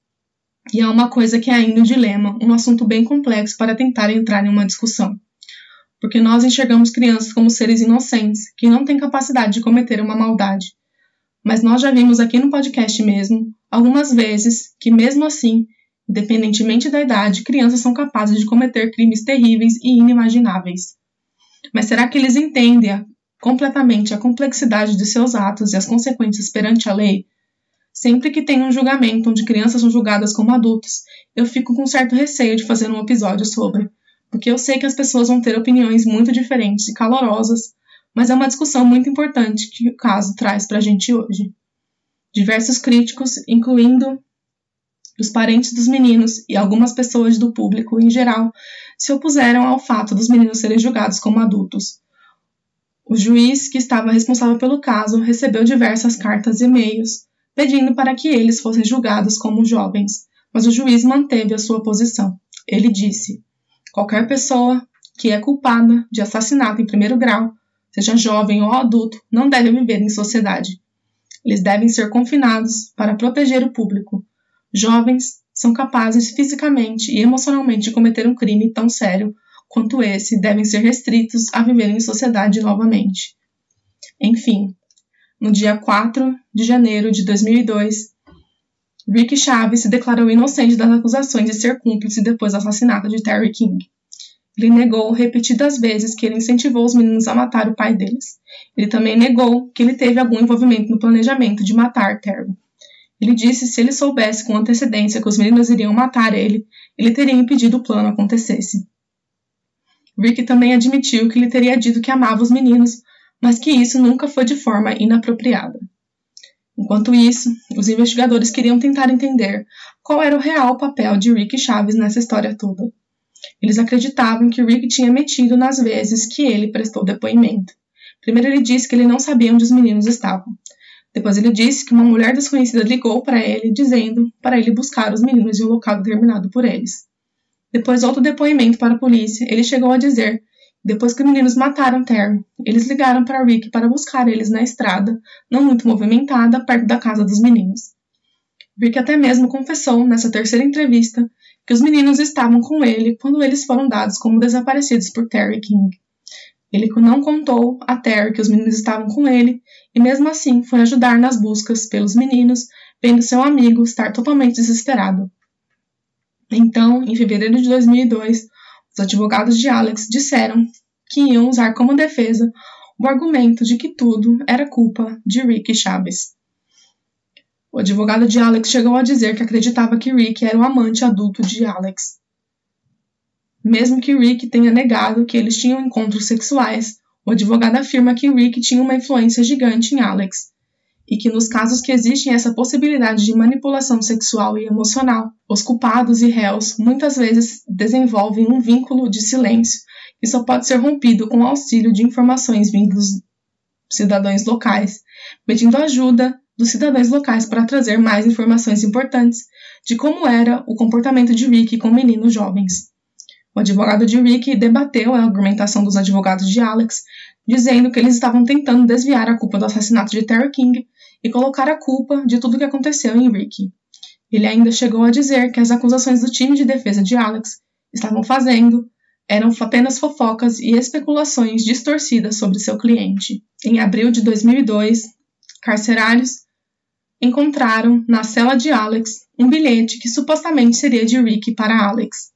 E é uma coisa que é ainda um dilema, um assunto bem complexo para tentar entrar em uma discussão. Porque nós enxergamos crianças como seres inocentes, que não têm capacidade de cometer uma maldade. Mas nós já vimos aqui no podcast mesmo, algumas vezes, que mesmo assim, independentemente da idade, crianças são capazes de cometer crimes terríveis e inimagináveis. Mas será que eles entendem completamente a complexidade de seus atos e as consequências perante a lei? Sempre que tem um julgamento onde crianças são julgadas como adultos, eu fico com certo receio de fazer um episódio sobre, porque eu sei que as pessoas vão ter opiniões muito diferentes e calorosas mas é uma discussão muito importante que o caso traz para a gente hoje. Diversos críticos, incluindo os parentes dos meninos e algumas pessoas do público em geral, se opuseram ao fato dos meninos serem julgados como adultos. O juiz que estava responsável pelo caso recebeu diversas cartas e e-mails pedindo para que eles fossem julgados como jovens, mas o juiz manteve a sua posição. Ele disse: qualquer pessoa que é culpada de assassinato em primeiro grau, seja jovem ou adulto, não deve viver em sociedade. Eles devem ser confinados para proteger o público. Jovens são capazes fisicamente e emocionalmente de cometer um crime tão sério quanto esse, devem ser restritos a viver em sociedade novamente. Enfim, no dia quatro de janeiro de dois mil e dois, Ricky Chaves se declarou inocente das acusações de ser cúmplice depois do assassinato de Terry King. Ele negou repetidas vezes que ele incentivou os meninos a matar o pai deles. Ele também negou que ele teve algum envolvimento no planejamento de matar Terry. Ele disse que se ele soubesse com antecedência que os meninos iriam matar ele, ele teria impedido o plano acontecesse. Ricky também admitiu que ele teria dito que amava os meninos, mas que isso nunca foi de forma inapropriada. Enquanto isso, os investigadores queriam tentar entender qual era o real papel de Ricky Chaves nessa história toda. Eles acreditavam que Ricky tinha mentido nas vezes que ele prestou depoimento. Primeiro ele disse que ele não sabia onde os meninos estavam. Depois ele disse que uma mulher desconhecida ligou para ele, dizendo para ele buscar os meninos em um local determinado por eles. Depois outro depoimento para a polícia, ele chegou a dizer que depois que os meninos mataram Terry, eles ligaram para Ricky para buscar eles na estrada, não muito movimentada, perto da casa dos meninos. Ricky até mesmo confessou, nessa terceira entrevista, que os meninos estavam com ele quando eles foram dados como desaparecidos por Terry King. Ele não contou a Terry que os meninos estavam com ele e mesmo assim foi ajudar nas buscas pelos meninos, vendo seu amigo estar totalmente desesperado. Então, em fevereiro de dois mil e dois, os advogados de Alex disseram que iam usar como defesa o argumento de que tudo era culpa de Ricky Chaves. O advogado de Alex chegou a dizer que acreditava que Ricky era o amante adulto de Alex. Mesmo que Ricky tenha negado que eles tinham encontros sexuais, o advogado afirma que Ricky tinha uma influência gigante em Alex, e que nos casos que existem essa possibilidade de manipulação sexual e emocional, os culpados e réus muitas vezes desenvolvem um vínculo de silêncio que só pode ser rompido com o auxílio de informações vindas dos cidadãos locais, pedindo ajuda dos cidadãos locais para trazer mais informações importantes de como era o comportamento de Ricky com meninos jovens. O advogado de Ricky debateu a argumentação dos advogados de Alex, dizendo que eles estavam tentando desviar a culpa do assassinato de Terry King e colocar a culpa de tudo o que aconteceu em Ricky. Ele ainda chegou a dizer que as acusações do time de defesa de Alex estavam fazendo eram apenas fofocas e especulações distorcidas sobre seu cliente. Em abril de dois mil e dois, carcerários encontraram na cela de Alex um bilhete que supostamente seria de Ricky para Alex.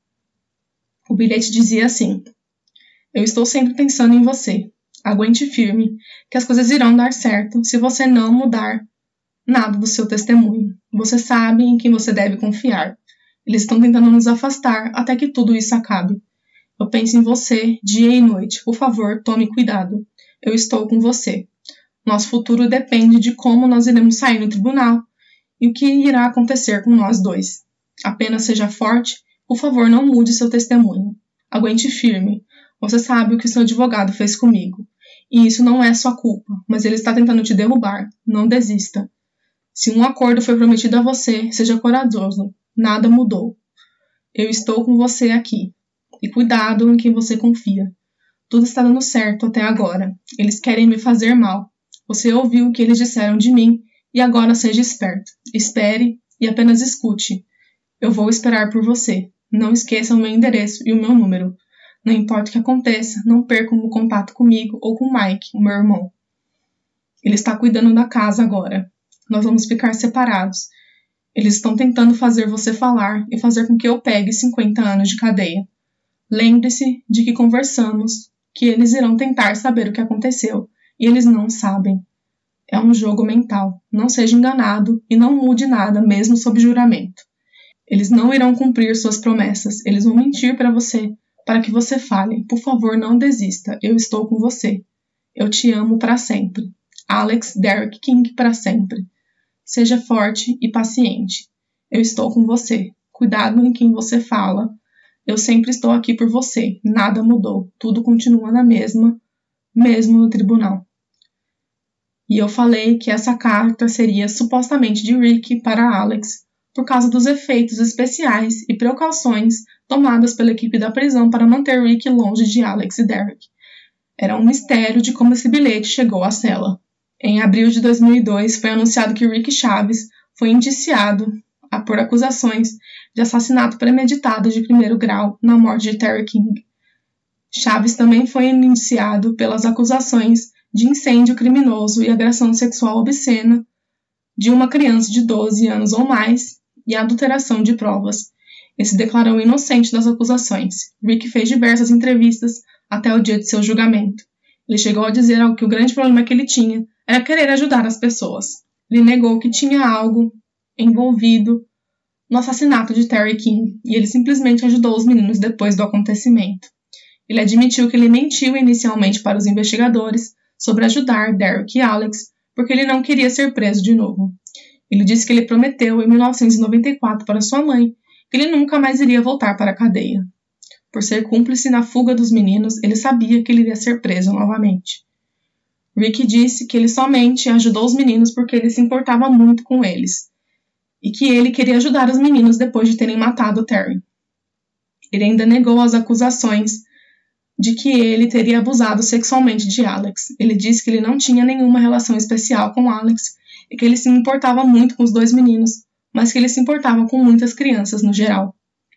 O bilhete dizia assim: eu estou sempre pensando em você. Aguente firme, que as coisas irão dar certo se você não mudar nada do seu testemunho. Você sabe em quem você deve confiar. Eles estão tentando nos afastar até que tudo isso acabe. Eu penso em você dia e noite. Por favor, tome cuidado. Eu estou com você. Nosso futuro depende de como nós iremos sair no tribunal e o que irá acontecer com nós dois. Apenas seja forte. Por favor, não mude seu testemunho. Aguente firme. Você sabe o que seu advogado fez comigo. E isso não é sua culpa, mas ele está tentando te derrubar. Não desista. Se um acordo foi prometido a você, seja corajoso. Nada mudou. Eu estou com você aqui. E cuidado em quem você confia. Tudo está dando certo até agora. Eles querem me fazer mal. Você ouviu o que eles disseram de mim e agora seja esperto. Espere e apenas escute. Eu vou esperar por você. Não esqueça o meu endereço e o meu número. Não importa o que aconteça, não perca o contato comigo ou com Mike, o meu irmão. Ele está cuidando da casa agora. Nós vamos ficar separados. Eles estão tentando fazer você falar e fazer com que eu pegue cinquenta anos de cadeia. Lembre-se de que conversamos, que eles irão tentar saber o que aconteceu, e eles não sabem. É um jogo mental. Não seja enganado e não mude nada, mesmo sob juramento. Eles não irão cumprir suas promessas. Eles vão mentir para você, para que você fale. Por favor, não desista. Eu estou com você. Eu te amo para sempre. Alex Derek King para sempre. Seja forte e paciente. Eu estou com você. Cuidado em quem você fala. Eu sempre estou aqui por você. Nada mudou. Tudo continua na mesma, mesmo no tribunal. E eu falei que essa carta seria supostamente de Rick para Alex, por causa dos efeitos especiais e precauções tomadas pela equipe da prisão para manter Rick longe de Alex e Derek. Era um mistério de como esse bilhete chegou à cela. Em abril de dois mil e dois, foi anunciado que Rick Chaves foi indiciado por acusações de assassinato premeditado de primeiro grau na morte de Terry King. Chaves também foi indiciado pelas acusações de incêndio criminoso e agressão sexual obscena de uma criança de doze anos ou mais e adulteração de provas. Ele se declarou inocente das acusações. Rick fez diversas entrevistas até o dia de seu julgamento. Ele chegou a dizer que o grande problema que ele tinha era querer ajudar as pessoas. Ele negou que tinha algo envolvido no assassinato de Terry King e ele simplesmente ajudou os meninos depois do acontecimento. Ele admitiu que ele mentiu inicialmente para os investigadores sobre ajudar Derek e Alex porque ele não queria ser preso de novo. Ele disse que ele prometeu em mil novecentos e noventa e quatro para sua mãe que ele nunca mais iria voltar para a cadeia. Por ser cúmplice na fuga dos meninos, ele sabia que ele iria ser preso novamente. Rick disse que ele somente ajudou os meninos porque ele se importava muito com eles e que ele queria ajudar os meninos depois de terem matado Terry. Ele ainda negou as acusações de que ele teria abusado sexualmente de Alex. Ele disse que ele não tinha nenhuma relação especial com Alex e que ele se importava muito com os dois meninos, mas que ele se importava com muitas crianças no geral.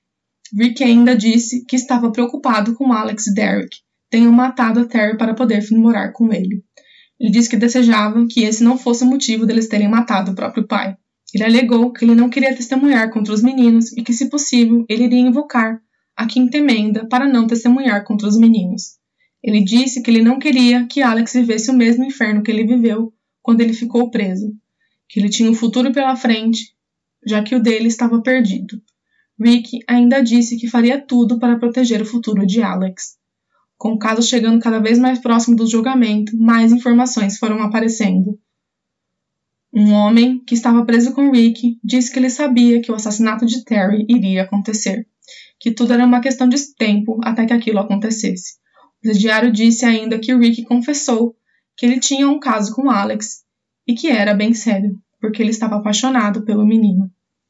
Rick ainda disse que estava preocupado com Alex e Derek tenham matado a Terry para poder morar com ele. Ele disse que desejava que esse não fosse o motivo deles terem matado o próprio pai. Ele alegou que ele não queria testemunhar contra os meninos e que, se possível, ele iria invocar a quinta emenda para não testemunhar contra os meninos. Ele disse que ele não queria que Alex vivesse o mesmo inferno que ele viveu quando ele ficou preso, que ele tinha um futuro pela frente, já que o dele estava perdido. Rick ainda disse que faria tudo para proteger o futuro de Alex. Com o caso chegando cada vez mais próximo do julgamento, mais informações foram aparecendo. Um homem que estava preso com Rick disse que ele sabia que o assassinato de Terry iria acontecer, que tudo era uma questão de tempo até que aquilo acontecesse. O presidiário disse ainda que Rick confessou que ele tinha um caso com Alex e que era bem sério, porque ele estava apaixonado pelo menino.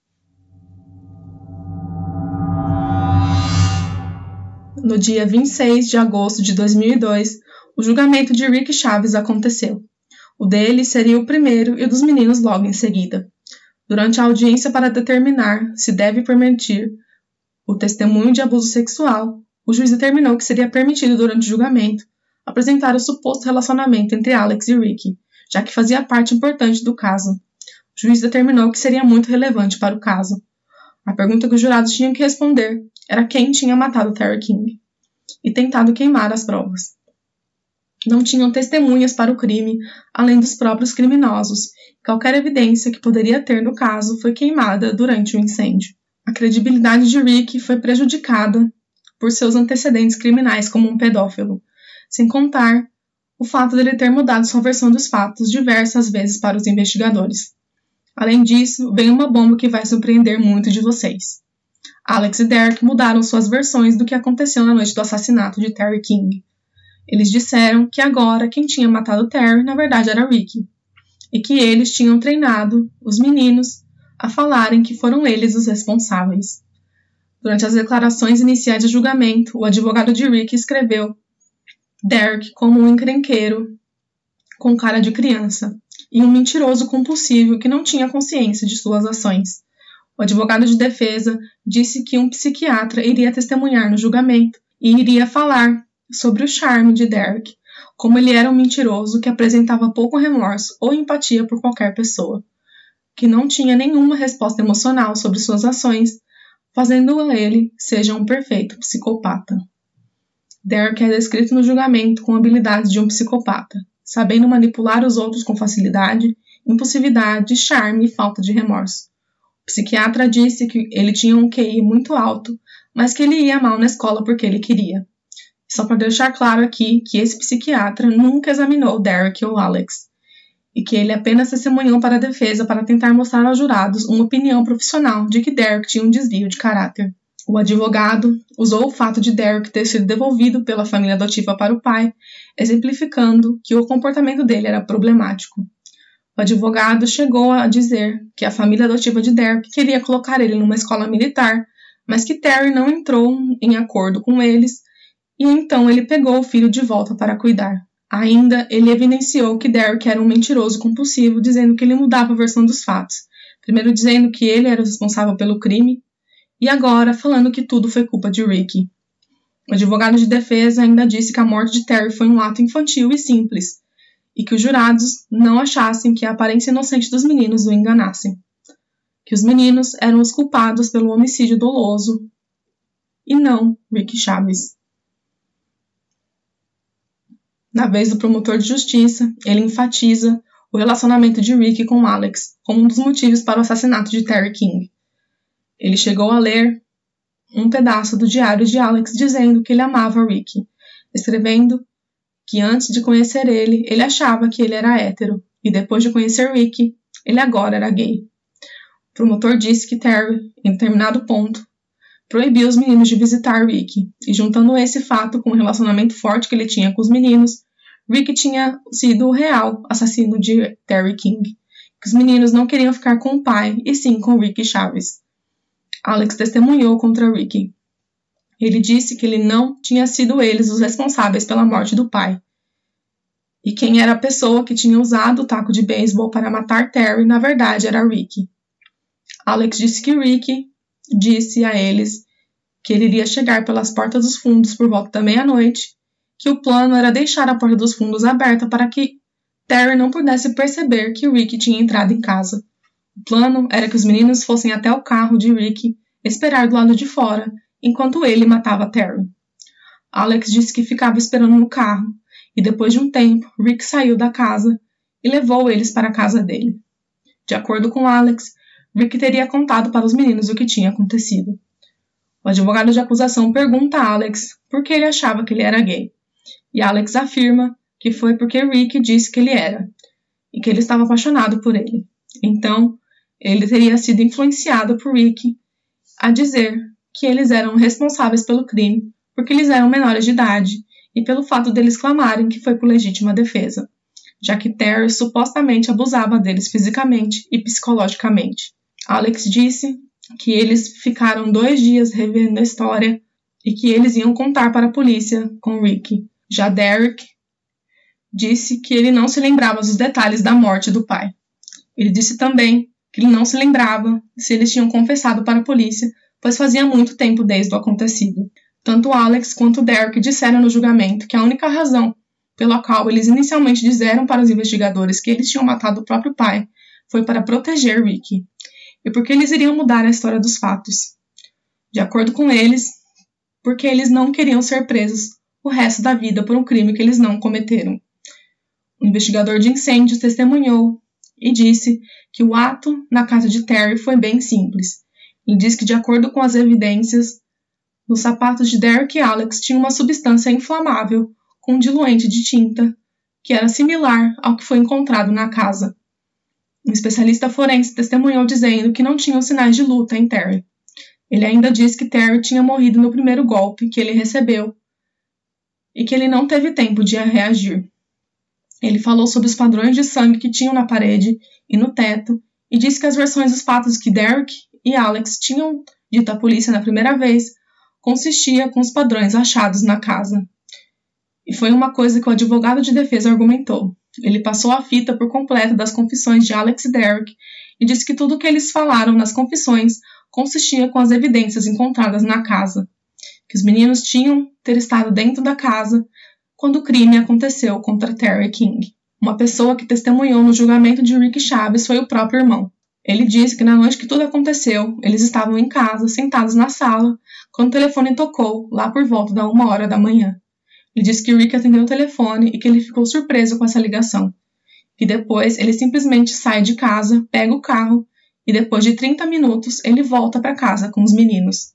No dia vinte e seis de agosto de dois mil e dois, o julgamento de Rick Chaves aconteceu. O dele seria o primeiro e o dos meninos logo em seguida. Durante a audiência para determinar se deve permitir o testemunho de abuso sexual, o juiz determinou que seria permitido durante o julgamento apresentar o suposto relacionamento entre Alex e Rick, já que fazia parte importante do caso. O juiz determinou que seria muito relevante para o caso. A pergunta que os jurados tinham que responder era quem tinha matado Terry King e tentado queimar as provas. Não tinham testemunhas para o crime, além dos próprios criminosos. Qualquer evidência que poderia ter no caso foi queimada durante o incêndio. A credibilidade de Rick foi prejudicada por seus antecedentes criminais como um pedófilo, sem contar o fato de ele ter mudado sua versão dos fatos diversas vezes para os investigadores. Além disso, vem uma bomba que vai surpreender muito de vocês. Alex e Derek mudaram suas versões do que aconteceu na noite do assassinato de Terry King. Eles disseram que agora quem tinha matado Terry na verdade era Rick, e que eles tinham treinado os meninos a falarem que foram eles os responsáveis. Durante as declarações iniciais de julgamento, o advogado de Rick escreveu Derek como um encrenqueiro com cara de criança e um mentiroso compulsivo que não tinha consciência de suas ações. O advogado de defesa disse que um psiquiatra iria testemunhar no julgamento e iria falar sobre o charme de Derek, como ele era um mentiroso que apresentava pouco remorso ou empatia por qualquer pessoa, que não tinha nenhuma resposta emocional sobre suas ações, fazendo ele seja um perfeito psicopata. Derek é descrito no julgamento com habilidades de um psicopata, sabendo manipular os outros com facilidade, impulsividade, charme e falta de remorso. O psiquiatra disse que ele tinha um Q I muito alto, mas que ele ia mal na escola porque ele queria. Só para deixar claro aqui que esse psiquiatra nunca examinou Derek ou Alex, e que ele apenas testemunhou para a defesa para tentar mostrar aos jurados uma opinião profissional de que Derek tinha um desvio de caráter. O advogado usou o fato de Derek ter sido devolvido pela família adotiva para o pai, exemplificando que o comportamento dele era problemático. O advogado chegou a dizer que a família adotiva de Derek queria colocar ele numa escola militar, mas que Terry não entrou em acordo com eles, e então ele pegou o filho de volta para cuidar. Ainda, ele evidenciou que Derek era um mentiroso compulsivo, dizendo que ele mudava a versão dos fatos, primeiro dizendo que ele era o responsável pelo crime, e agora falando que tudo foi culpa de Ricky. O advogado de defesa ainda disse que a morte de Terry foi um ato infantil e simples, e que os jurados não achassem que a aparência inocente dos meninos o enganassem. Que os meninos eram os culpados pelo homicídio doloso, e não Ricky Chaves. Na vez do promotor de justiça, ele enfatiza o relacionamento de Ricky com Alex como um dos motivos para o assassinato de Terry King. Ele chegou a ler um pedaço do diário de Alex dizendo que ele amava Ricky, escrevendo que antes de conhecer ele, ele achava que ele era hétero, e depois de conhecer Ricky, ele agora era gay. O promotor disse que Terry, em determinado ponto, proibiu os meninos de visitar Ricky, e juntando esse fato com o relacionamento forte que ele tinha com os meninos, Ricky tinha sido o real assassino de Terry King, que os meninos não queriam ficar com o pai, e sim com Ricky Chaves. Alex testemunhou contra Ricky. Ele disse que ele não tinha sido eles os responsáveis pela morte do pai. E quem era a pessoa que tinha usado o taco de beisebol para matar Terry, na verdade, era Ricky. Alex disse que Ricky disse a eles que ele iria chegar pelas portas dos fundos por volta da meia-noite, que o plano era deixar a porta dos fundos aberta para que Terry não pudesse perceber que Ricky tinha entrado em casa. O plano era que os meninos fossem até o carro de Ricky esperar do lado de fora, enquanto ele matava Terry. Alex disse que ficava esperando no carro, e depois de um tempo, Rick saiu da casa e levou eles para a casa dele. De acordo com Alex, Rick teria contado para os meninos o que tinha acontecido. O advogado de acusação pergunta a Alex por que ele achava que ele era gay, e Alex afirma que foi porque Rick disse que ele era, e que ele estava apaixonado por ele. Então, ele teria sido influenciado por Rick a dizer que eles eram responsáveis pelo crime porque eles eram menores de idade e pelo fato deles clamarem que foi por legítima defesa, já que Terry supostamente abusava deles fisicamente e psicologicamente. Alex disse que eles ficaram dois dias revendo a história e que eles iam contar para a polícia com Ricky. Já Derek disse que ele não se lembrava dos detalhes da morte do pai. Ele disse também que ele não se lembrava se eles tinham confessado para a polícia, pois fazia muito tempo desde o acontecido. Tanto Alex quanto Derek disseram no julgamento que a única razão pela qual eles inicialmente disseram para os investigadores que eles tinham matado o próprio pai foi para proteger Ricky, e porque eles iriam mudar a história dos fatos. De acordo com eles, porque eles não queriam ser presos o resto da vida por um crime que eles não cometeram. O investigador de incêndios testemunhou e disse que o ato na casa de Terry foi bem simples. Ele disse que, de acordo com as evidências, nos sapatos de Derek e Alex tinha uma substância inflamável com um diluente de tinta, que era similar ao que foi encontrado na casa. Um especialista forense testemunhou dizendo que não tinham sinais de luta em Terry. Ele ainda disse que Terry tinha morrido no primeiro golpe que ele recebeu e que ele não teve tempo de reagir. Ele falou sobre os padrões de sangue que tinham na parede e no teto e disse que as versões dos fatos que Derek e Alex tinham dito à polícia na primeira vez consistia com os padrões achados na casa. E foi uma coisa que o advogado de defesa argumentou. Ele passou a fita por completo das confissões de Alex e Derek e disse que tudo o que eles falaram nas confissões consistia com as evidências encontradas na casa, que os meninos tinham ter estado dentro da casa quando o crime aconteceu contra Terry King. Uma pessoa que testemunhou no julgamento de Ricky Chaves foi o próprio irmão. Ele disse que na noite que tudo aconteceu, eles estavam em casa, sentados na sala, quando o telefone tocou, lá por volta da uma hora da manhã. Ele disse que Rick atendeu o telefone e que ele ficou surpreso com essa ligação. E depois ele simplesmente sai de casa, pega o carro e depois de trinta minutos ele volta para casa com os meninos.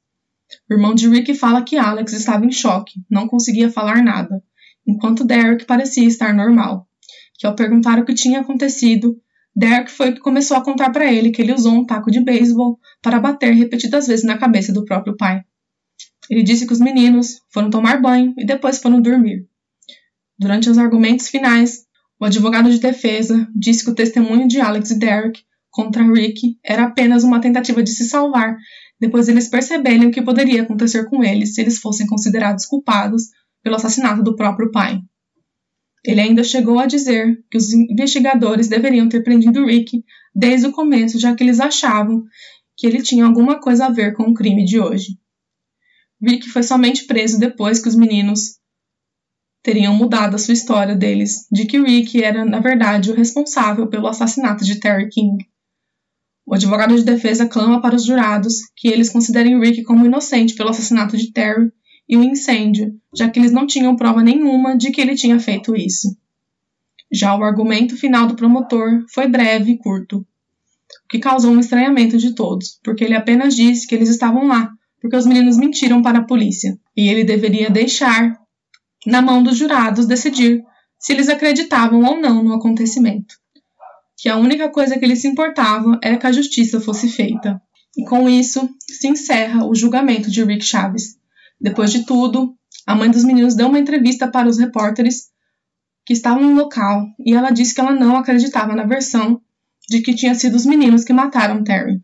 O irmão de Rick fala que Alex estava em choque, não conseguia falar nada, enquanto Derek parecia estar normal. Que ao perguntar o que tinha acontecido, Derek foi que começou a contar para ele que ele usou um taco de beisebol para bater repetidas vezes na cabeça do próprio pai. Ele disse que os meninos foram tomar banho e depois foram dormir. Durante os argumentos finais, o advogado de defesa disse que o testemunho de Alex e Derek contra Rick era apenas uma tentativa de se salvar depois eles perceberem o que poderia acontecer com eles se eles fossem considerados culpados pelo assassinato do próprio pai. Ele ainda chegou a dizer que os investigadores deveriam ter prendido Rick desde o começo, já que eles achavam que ele tinha alguma coisa a ver com o crime de hoje. Rick foi somente preso depois que os meninos teriam mudado a sua história deles, de que Rick era, na verdade, o responsável pelo assassinato de Terry King. O advogado de defesa clama para os jurados que eles considerem Rick como inocente pelo assassinato de Terry e o incêndio, já que eles não tinham prova nenhuma de que ele tinha feito isso. Já o argumento final do promotor foi breve e curto, o que causou um estranhamento de todos, porque ele apenas disse que eles estavam lá porque os meninos mentiram para a polícia, e ele deveria deixar na mão dos jurados decidir se eles acreditavam ou não no acontecimento. Que a única coisa que ele se importava era que a justiça fosse feita. E com isso, se encerra o julgamento de Rick Chaves. Depois de tudo, a mãe dos meninos deu uma entrevista para os repórteres que estavam no local, e ela disse que ela não acreditava na versão de que tinha sido os meninos que mataram Terry.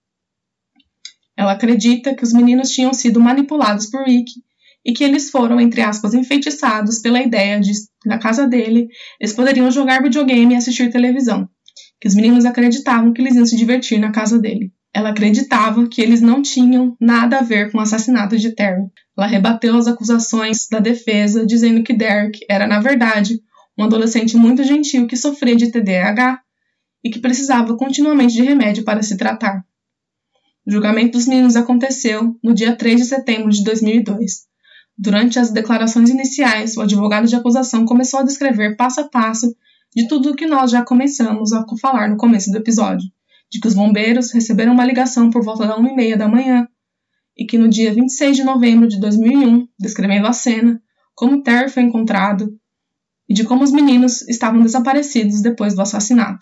Ela acredita que os meninos tinham sido manipulados por Rick e que eles foram, entre aspas, enfeitiçados pela ideia de, na casa dele, eles poderiam jogar videogame e assistir televisão. Que os meninos acreditavam que eles iam se divertir na casa dele. Ela acreditava que eles não tinham nada a ver com o assassinato de Terry. Ela rebateu as acusações da defesa, dizendo que Derek era, na verdade, um adolescente muito gentil que sofria de T D A H e que precisava continuamente de remédio para se tratar. O julgamento dos meninos aconteceu no dia três de setembro de dois mil e dois. Durante as declarações iniciais, o advogado de acusação começou a descrever passo a passo de tudo o que nós já começamos a falar no começo do episódio, de que os bombeiros receberam uma ligação por volta da uma e meia da manhã e que no dia vinte e seis de novembro de dois mil e um, descrevendo a cena, como Terry foi encontrado e de como os meninos estavam desaparecidos depois do assassinato.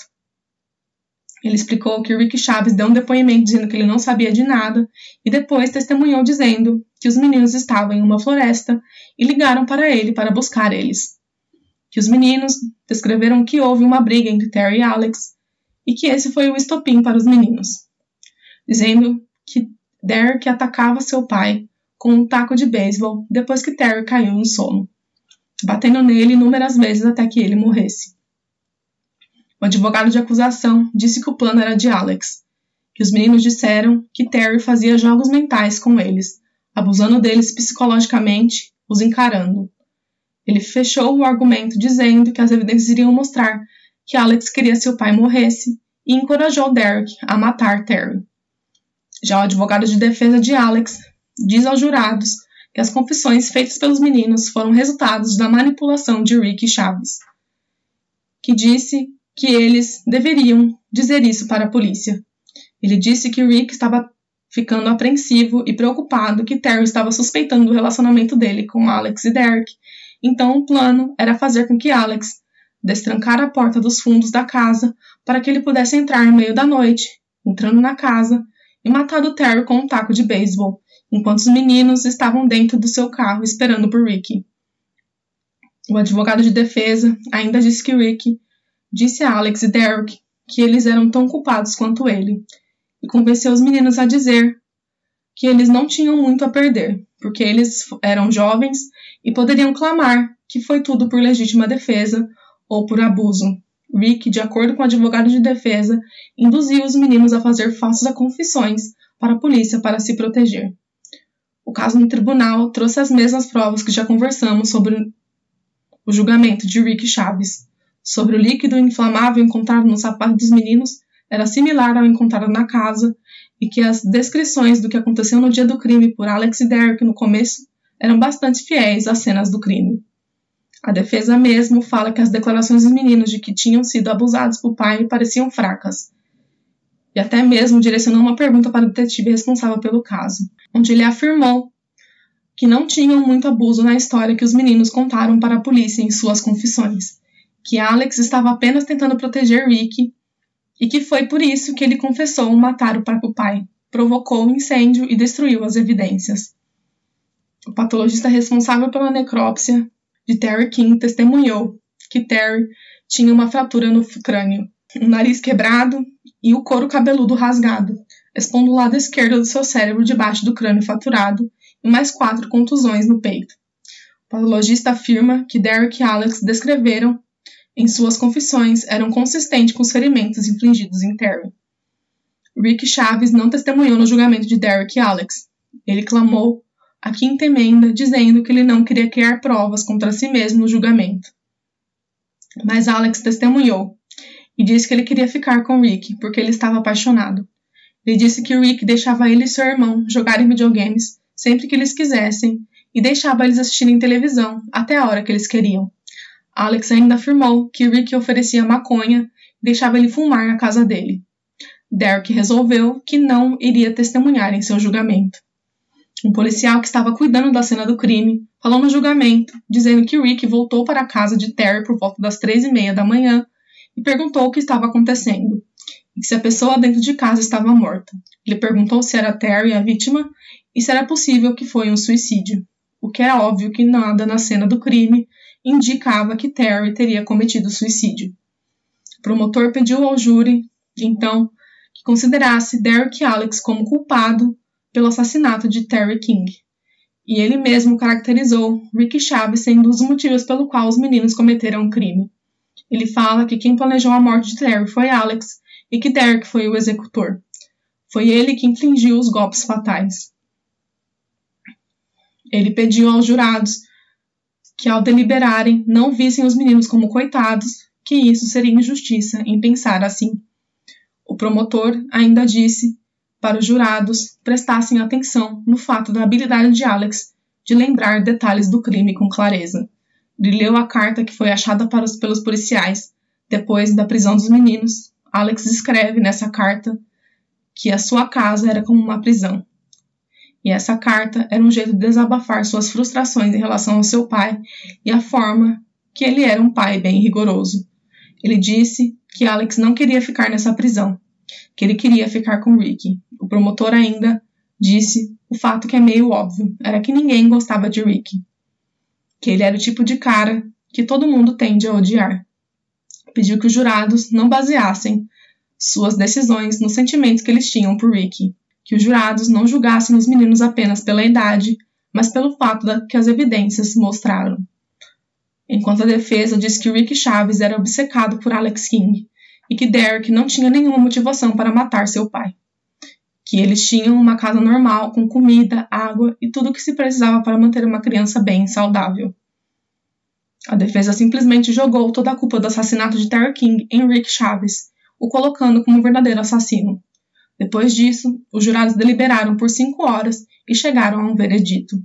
Ele explicou que Rick Chaves deu um depoimento dizendo que ele não sabia de nada e depois testemunhou dizendo que os meninos estavam em uma floresta e ligaram para ele para buscar eles. Que os meninos descreveram que houve uma briga entre Terry e Alex e que esse foi o estopim para os meninos, dizendo que Derek atacava seu pai com um taco de beisebol depois que Terry caiu no sono, batendo nele inúmeras vezes até que ele morresse. O advogado de acusação disse que o plano era de Alex, que os meninos disseram que Terry fazia jogos mentais com eles, abusando deles psicologicamente, os encarando. Ele fechou o argumento dizendo que as evidências iriam mostrar que Alex queria que seu pai morresse e encorajou Derek a matar Terry. Já o advogado de defesa de Alex diz aos jurados que as confissões feitas pelos meninos foram resultados da manipulação de Rick Chaves, que disse que eles deveriam dizer isso para a polícia. Ele disse que Rick estava ficando apreensivo e preocupado que Terry estava suspeitando do relacionamento dele com Alex e Derek. Então o plano era fazer com que Alex destrancar a porta dos fundos da casa para que ele pudesse entrar no meio da noite, entrando na casa e matar o Terry com um taco de beisebol, enquanto os meninos estavam dentro do seu carro esperando por Rick. O advogado de defesa ainda disse que Rick disse a Alex e Derek que eles eram tão culpados quanto ele, e convenceu os meninos a dizer que eles não tinham muito a perder, porque eles eram jovens e poderiam clamar que foi tudo por legítima defesa ou por abuso. Rick, de acordo com o advogado de defesa, induziu os meninos a fazer falsas confissões para a polícia para se proteger. O caso no tribunal trouxe as mesmas provas que já conversamos sobre o julgamento de Rick Chaves. Sobre o líquido inflamável encontrado no sapato dos meninos era similar ao encontrado na casa e que as descrições do que aconteceu no dia do crime por Alex e Derek no começo eram bastante fiéis às cenas do crime. A defesa mesmo fala que as declarações dos meninos de que tinham sido abusados por pai pareciam fracas. e até mesmo direcionou uma pergunta para o detetive responsável pelo caso, onde ele afirmou que não tinham muito abuso na história que os meninos contaram para a polícia em suas confissões, que Alex estava apenas tentando proteger Rick e que foi por isso que ele confessou matar o próprio pai, provocou o incêndio e destruiu as evidências. O patologista responsável pela necrópsia de Terry King testemunhou que Terry tinha uma fratura no crânio, um nariz quebrado e o couro cabeludo rasgado, expondo o lado esquerdo do seu cérebro debaixo do crânio fraturado e mais quatro contusões no peito. O patologista afirma que Derek e Alex descreveram em suas confissões eram consistentes com os ferimentos infligidos em Terry. Rick Chaves não testemunhou no julgamento de Derek e Alex. Ele clamou a quinta emenda, dizendo que ele não queria criar provas contra si mesmo no julgamento. Mas Alex testemunhou e disse que ele queria ficar com Rick porque ele estava apaixonado. Ele disse que Rick deixava ele e seu irmão jogarem videogames sempre que eles quisessem e deixava eles assistirem televisão até a hora que eles queriam. Alex ainda afirmou que Rick oferecia maconha e deixava ele fumar na casa dele. Derek resolveu que não iria testemunhar em seu julgamento. Um policial que estava cuidando da cena do crime falou no julgamento, dizendo que Rick voltou para a casa de Terry por volta das três e meia da manhã e perguntou o que estava acontecendo, e se a pessoa dentro de casa estava morta. Ele perguntou se era Terry a vítima e se era possível que foi um suicídio, o que era óbvio que nada na cena do crime indicava que Terry teria cometido suicídio. O promotor pediu ao júri, então, que considerasse Derek e Alex como culpado pelo assassinato de Terry King, e ele mesmo caracterizou Rick Chaves sendo um dos motivos pelo qual os meninos cometeram o crime. Ele fala que quem planejou a morte de Terry foi Alex e que Derek foi o executor. Foi ele que infligiu os golpes fatais. Ele pediu aos jurados que, ao deliberarem, não vissem os meninos como coitados, que isso seria injustiça em pensar assim. O promotor ainda disse para os jurados prestassem atenção no fato da habilidade de Alex de lembrar detalhes do crime com clareza. Ele leu a carta que foi achada para os, pelos policiais depois da prisão dos meninos. Alex escreve nessa carta que a sua casa era como uma prisão. E essa carta era um jeito de desabafar suas frustrações em relação ao seu pai e a forma que ele era um pai bem rigoroso. Ele disse que Alex não queria ficar nessa prisão, que ele queria ficar com Rick. O promotor ainda disse o fato que é meio óbvio, era que ninguém gostava de Rick, que ele era o tipo de cara que todo mundo tende a odiar. Pediu que os jurados não baseassem suas decisões nos sentimentos que eles tinham por Rick, que os jurados não julgassem os meninos apenas pela idade, mas pelo fato da, que as evidências mostraram. Enquanto a defesa disse que Rick Chaves era obcecado por Alex King e que Derek não tinha nenhuma motivação para matar seu pai, que eles tinham uma casa normal com comida, água e tudo o que se precisava para manter uma criança bem saudável. A defesa simplesmente jogou toda a culpa do assassinato de Terry King em Rick Chaves, o colocando como verdadeiro assassino. Depois disso, os jurados deliberaram por cinco horas e chegaram a um veredito.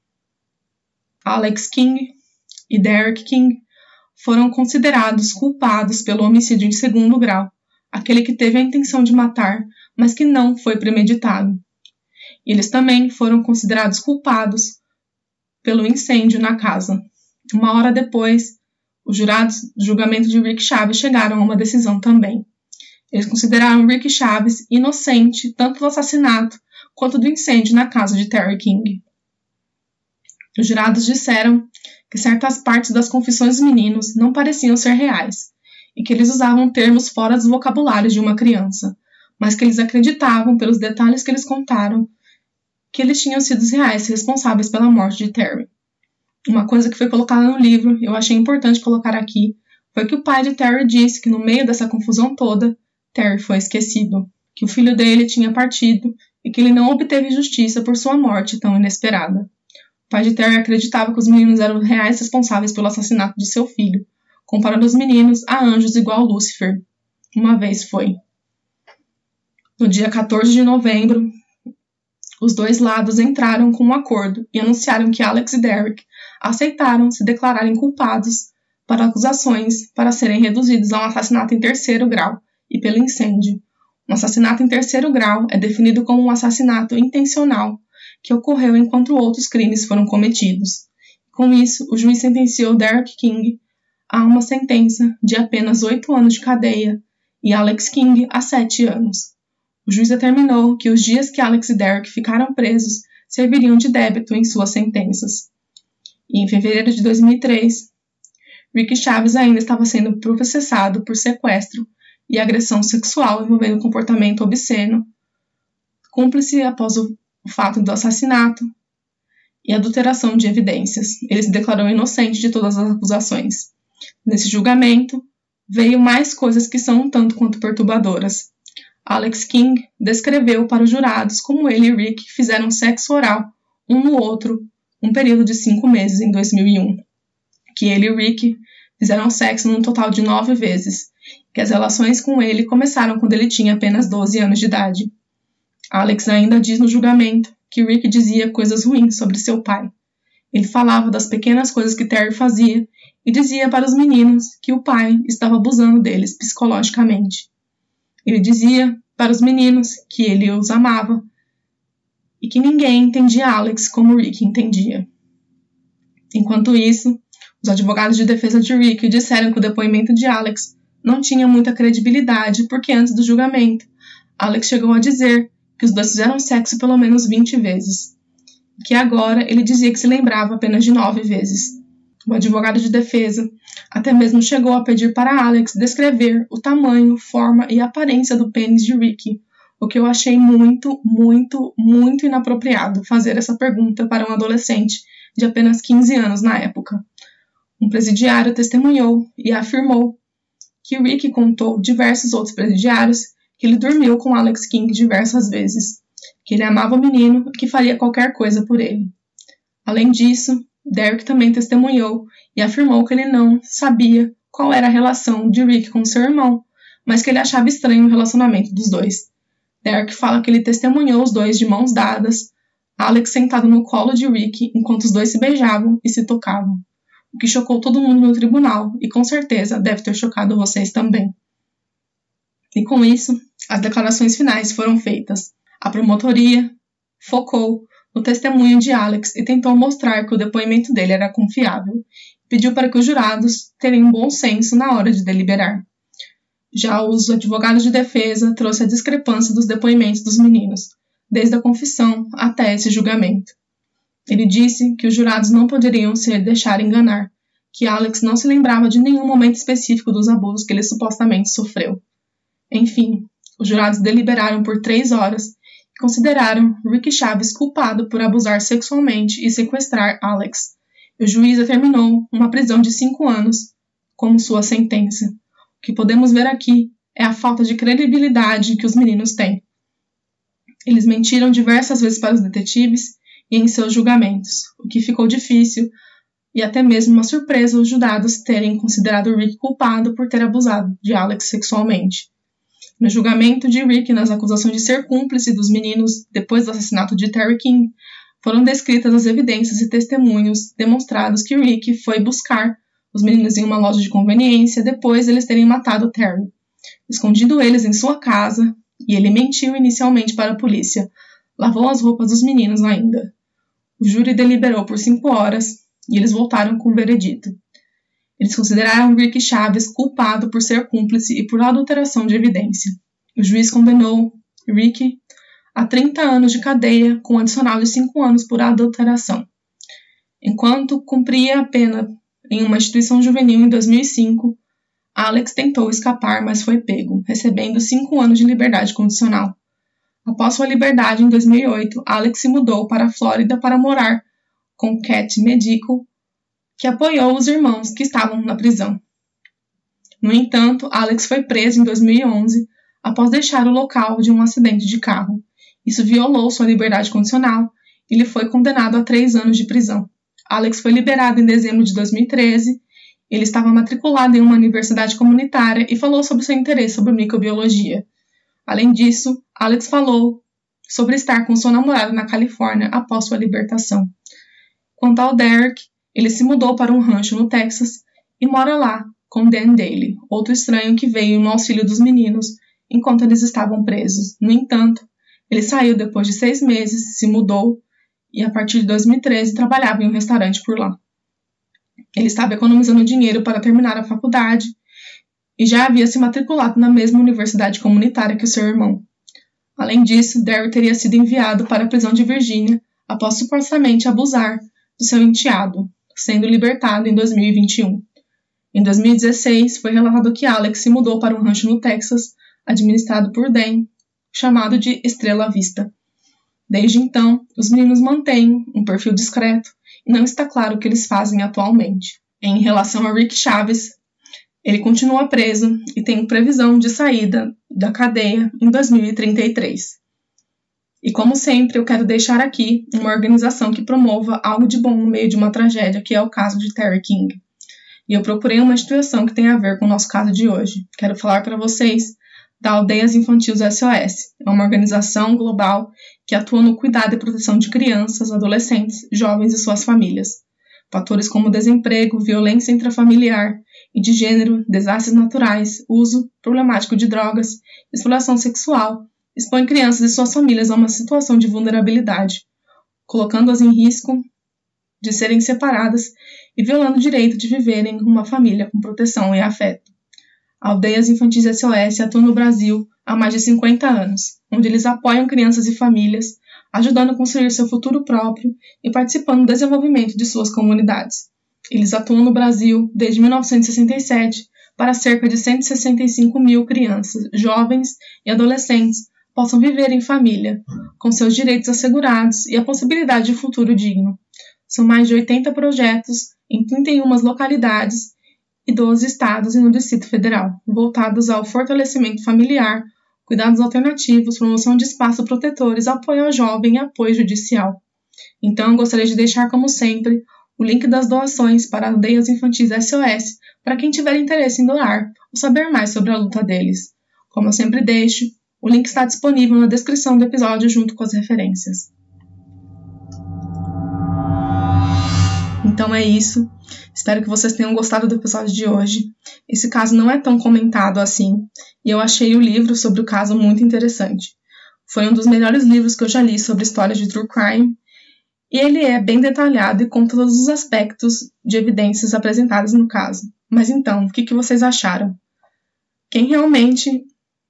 Alex King e Derek King foram considerados culpados pelo homicídio em segundo grau, aquele que teve a intenção de matar, mas que não foi premeditado. Eles também foram considerados culpados pelo incêndio na casa. Uma hora depois, os jurados do julgamento de Rick Chaves chegaram a uma decisão também. Eles consideraram Rick Chaves inocente tanto do assassinato quanto do incêndio na casa de Terry King. Os jurados disseram que certas partes das confissões dos meninos não pareciam ser reais e que eles usavam termos fora dos vocabulários de uma criança, mas que eles acreditavam, pelos detalhes que eles contaram, que eles tinham sido os reais responsáveis pela morte de Terry. Uma coisa que foi colocada no livro, eu achei importante colocar aqui, foi que o pai de Terry disse que no meio dessa confusão toda, Terry foi esquecido, que o filho dele tinha partido e que ele não obteve justiça por sua morte tão inesperada. O pai de Terry acreditava que os meninos eram reais responsáveis pelo assassinato de seu filho, comparando os meninos a anjos igual Lúcifer. Uma vez foi. No dia quatorze de novembro, os dois lados entraram com um acordo e anunciaram que Alex e Derek aceitaram se declararem culpados para acusações para serem reduzidos a um assassinato em terceiro grau e pelo incêndio, Um assassinato em terceiro grau é definido como um assassinato intencional que ocorreu enquanto outros crimes foram cometidos. Com isso, o juiz sentenciou Derek King a uma sentença de apenas oito anos de cadeia e Alex King a sete anos. O juiz determinou que os dias que Alex e Derek ficaram presos serviriam de débito em suas sentenças. E em fevereiro de dois mil e três, Ricky Chaves ainda estava sendo processado por sequestro e agressão sexual envolvendo comportamento obsceno, cúmplice após o, o fato do assassinato e adulteração de evidências. Ele se declarou inocente de todas as acusações. Nesse julgamento, veio mais coisas que são um tanto quanto perturbadoras. Alex King descreveu para os jurados como ele e Rick fizeram sexo oral um no outro um período de cinco meses em dois mil e um. Que ele e Rick fizeram sexo num total de nove vezes, que as relações com ele começaram quando ele tinha apenas doze anos de idade. Alex ainda diz no julgamento que Rick dizia coisas ruins sobre seu pai. Ele falava das pequenas coisas que Terry fazia e dizia para os meninos que o pai estava abusando deles psicologicamente. Ele dizia para os meninos que ele os amava e que ninguém entendia Alex como Rick entendia. Enquanto isso, os advogados de defesa de Rick disseram que o depoimento de Alex não tinha muita credibilidade porque antes do julgamento, Alex chegou a dizer que os dois fizeram sexo pelo menos vinte vezes, e que agora ele dizia que se lembrava apenas de nove vezes. O advogado de defesa até mesmo chegou a pedir para Alex descrever o tamanho, forma e aparência do pênis de Rick, o que eu achei muito, muito, muito inapropriado fazer essa pergunta para um adolescente de apenas quinze anos na época. Um presidiário testemunhou e afirmou que Rick contou diversos outros presidiários que ele dormiu com Alex King diversas vezes, que ele amava o menino e que faria qualquer coisa por ele. Além disso, Derek também testemunhou e afirmou que ele não sabia qual era a relação de Rick com seu irmão, mas que ele achava estranho o relacionamento dos dois. Derek fala que ele testemunhou os dois de mãos dadas, Alex sentado no colo de Rick enquanto os dois se beijavam e se tocavam, o que chocou todo mundo no tribunal e com certeza deve ter chocado vocês também. E com isso, as declarações finais foram feitas. A promotoria focou no testemunho de Alex e tentou mostrar que o depoimento dele era confiável. Pediu para que os jurados tenham bom senso na hora de deliberar. Já os advogados de defesa trouxeram a discrepância dos depoimentos dos meninos, desde a confissão até esse julgamento. Ele disse que os jurados não poderiam se deixar enganar, que Alex não se lembrava de nenhum momento específico dos abusos que ele supostamente sofreu. Enfim, os jurados deliberaram por três horas e consideraram Ricky Chaves culpado por abusar sexualmente e sequestrar Alex. O juiz determinou uma prisão de cinco anos como sua sentença. O que podemos ver aqui é a falta de credibilidade que os meninos têm. Eles mentiram diversas vezes para os detetives e em seus julgamentos, o que ficou difícil e até mesmo uma surpresa os jurados terem considerado Rick culpado por ter abusado de Alex sexualmente. No julgamento de Rick nas acusações de ser cúmplice dos meninos depois do assassinato de Terry King, foram descritas as evidências e testemunhos demonstrados que Rick foi buscar os meninos em uma loja de conveniência depois de eles terem matado Terry, escondido eles em sua casa, e ele mentiu inicialmente para a polícia, lavou as roupas dos meninos ainda. O júri deliberou por cinco horas e eles voltaram com o veredito. Eles consideraram Ricky Chaves culpado por ser cúmplice e por adulteração de evidência. O juiz condenou Ricky a trinta anos de cadeia, com um adicional de cinco anos por adulteração. Enquanto cumpria a pena em uma instituição juvenil em dois mil e cinco, Alex tentou escapar, mas foi pego, recebendo cinco anos de liberdade condicional. Após sua liberdade, em dois mil e oito, Alex se mudou para a Flórida para morar com Cat Medical, que apoiou os irmãos que estavam na prisão. No entanto, Alex foi preso em dois mil e onze após deixar o local de um acidente de carro. Isso violou sua liberdade condicional e ele foi condenado a três anos de prisão. Alex foi liberado em dezembro de dois mil e treze. Ele estava matriculado em uma universidade comunitária e falou sobre seu interesse sobre microbiologia. Além disso, Alex falou sobre estar com sua namorada na Califórnia após sua libertação. Quanto ao Derek, ele se mudou para um rancho no Texas e mora lá com Dan Daly, outro estranho que veio no auxílio dos meninos enquanto eles estavam presos. No entanto, ele saiu depois de seis meses, se mudou e, a partir de dois mil e treze, trabalhava em um restaurante por lá. Ele estava economizando dinheiro para terminar a faculdade e já havia se matriculado na mesma universidade comunitária que o seu irmão. Além disso, Derek teria sido enviado para a prisão de Virgínia após supostamente abusar do seu enteado, sendo libertado em dois mil e vinte e um. Em dois mil e dezesseis, foi relatado que Alex se mudou para um rancho no Texas, administrado por Dan, chamado de Estrela Vista. Desde então, os meninos mantêm um perfil discreto e não está claro o que eles fazem atualmente. Em relação a Rick Chaves, ele continua preso e tem previsão de saída da cadeia em dois mil e trinta e três. E como sempre, eu quero deixar aqui uma organização que promova algo de bom no meio de uma tragédia, que é o caso de Terry King. E eu procurei uma instituição que tem a ver com o nosso caso de hoje. Quero falar para vocês da Aldeias Infantis S O S. É uma organização global que atua no cuidado e proteção de crianças, adolescentes, jovens e suas famílias. Fatores como desemprego, violência intrafamiliar e de gênero, desastres naturais, uso problemático de drogas, exploração sexual, expõem crianças e suas famílias a uma situação de vulnerabilidade, colocando-as em risco de serem separadas e violando o direito de viverem em uma família com proteção e afeto. A Aldeias Infantis S O S atua no Brasil há mais de cinquenta anos, onde eles apoiam crianças e famílias, ajudando a construir seu futuro próprio e participando do desenvolvimento de suas comunidades. Eles atuam no Brasil desde mil novecentos e sessenta e sete para cerca de cento e sessenta e cinco mil crianças, jovens e adolescentes possam viver em família, com seus direitos assegurados e a possibilidade de futuro digno. São mais de oitenta projetos em trinta e uma localidades e doze estados e no Distrito Federal, voltados ao fortalecimento familiar, cuidados alternativos, promoção de espaços protetores, apoio ao jovem e apoio judicial. Então, eu gostaria de deixar, como sempre, o link das doações para Aldeias Infantis S O S para quem tiver interesse em doar ou saber mais sobre a luta deles. Como eu sempre deixo, o link está disponível na descrição do episódio junto com as referências. Então é isso. Espero que vocês tenham gostado do episódio de hoje. Esse caso não é tão comentado assim, e eu achei o livro sobre o caso muito interessante. Foi um dos melhores livros que eu já li sobre histórias de true crime, e ele é bem detalhado e conta todos os aspectos de evidências apresentadas no caso. Mas então, o que, que vocês acharam? Quem realmente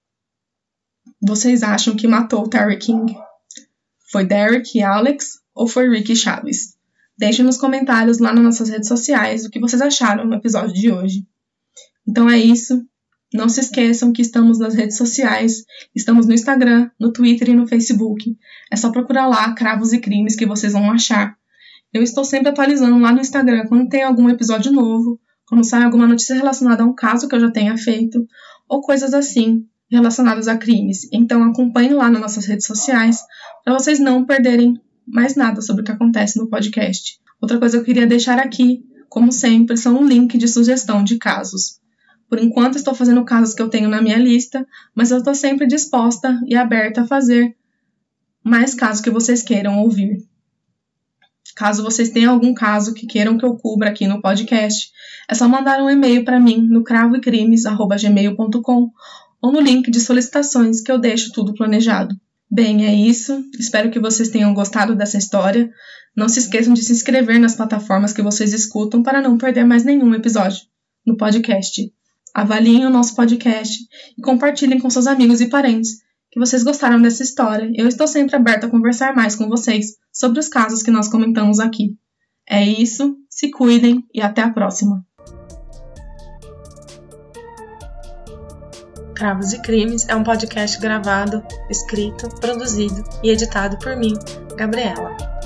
vocês acham que matou Terry King? Foi Derek e Alex ou foi Rick Chaves? Deixem nos comentários lá nas nossas redes sociais o que vocês acharam no episódio de hoje. Então é isso. Não se esqueçam que estamos nas redes sociais. Estamos no Instagram, no Twitter e no Facebook. É só procurar lá Cravos e Crimes que vocês vão achar. Eu estou sempre atualizando lá no Instagram quando tem algum episódio novo, quando sai alguma notícia relacionada a um caso que eu já tenha feito, ou coisas assim relacionadas a crimes. Então acompanhem lá nas nossas redes sociais para vocês não perderem mais nada sobre o que acontece no podcast. Outra coisa que eu queria deixar aqui, como sempre, são um link de sugestão de casos. Por enquanto estou fazendo casos que eu tenho na minha lista, mas eu estou sempre disposta e aberta a fazer mais casos que vocês queiram ouvir. Caso vocês tenham algum caso que queiram que eu cubra aqui no podcast, é só mandar um e-mail para mim no cravo e crimes arroba gmail ponto com ou no link de solicitações que eu deixo tudo planejado. Bem, é isso. Espero que vocês tenham gostado dessa história. Não se esqueçam de se inscrever nas plataformas que vocês escutam para não perder mais nenhum episódio no podcast. Avaliem o nosso podcast e compartilhem com seus amigos e parentes que vocês gostaram dessa história. Eu estou sempre aberta a conversar mais com vocês sobre os casos que nós comentamos aqui. É isso, se cuidem e até a próxima. Cravos e Crimes é um podcast gravado, escrito, produzido e editado por mim, Gabriela.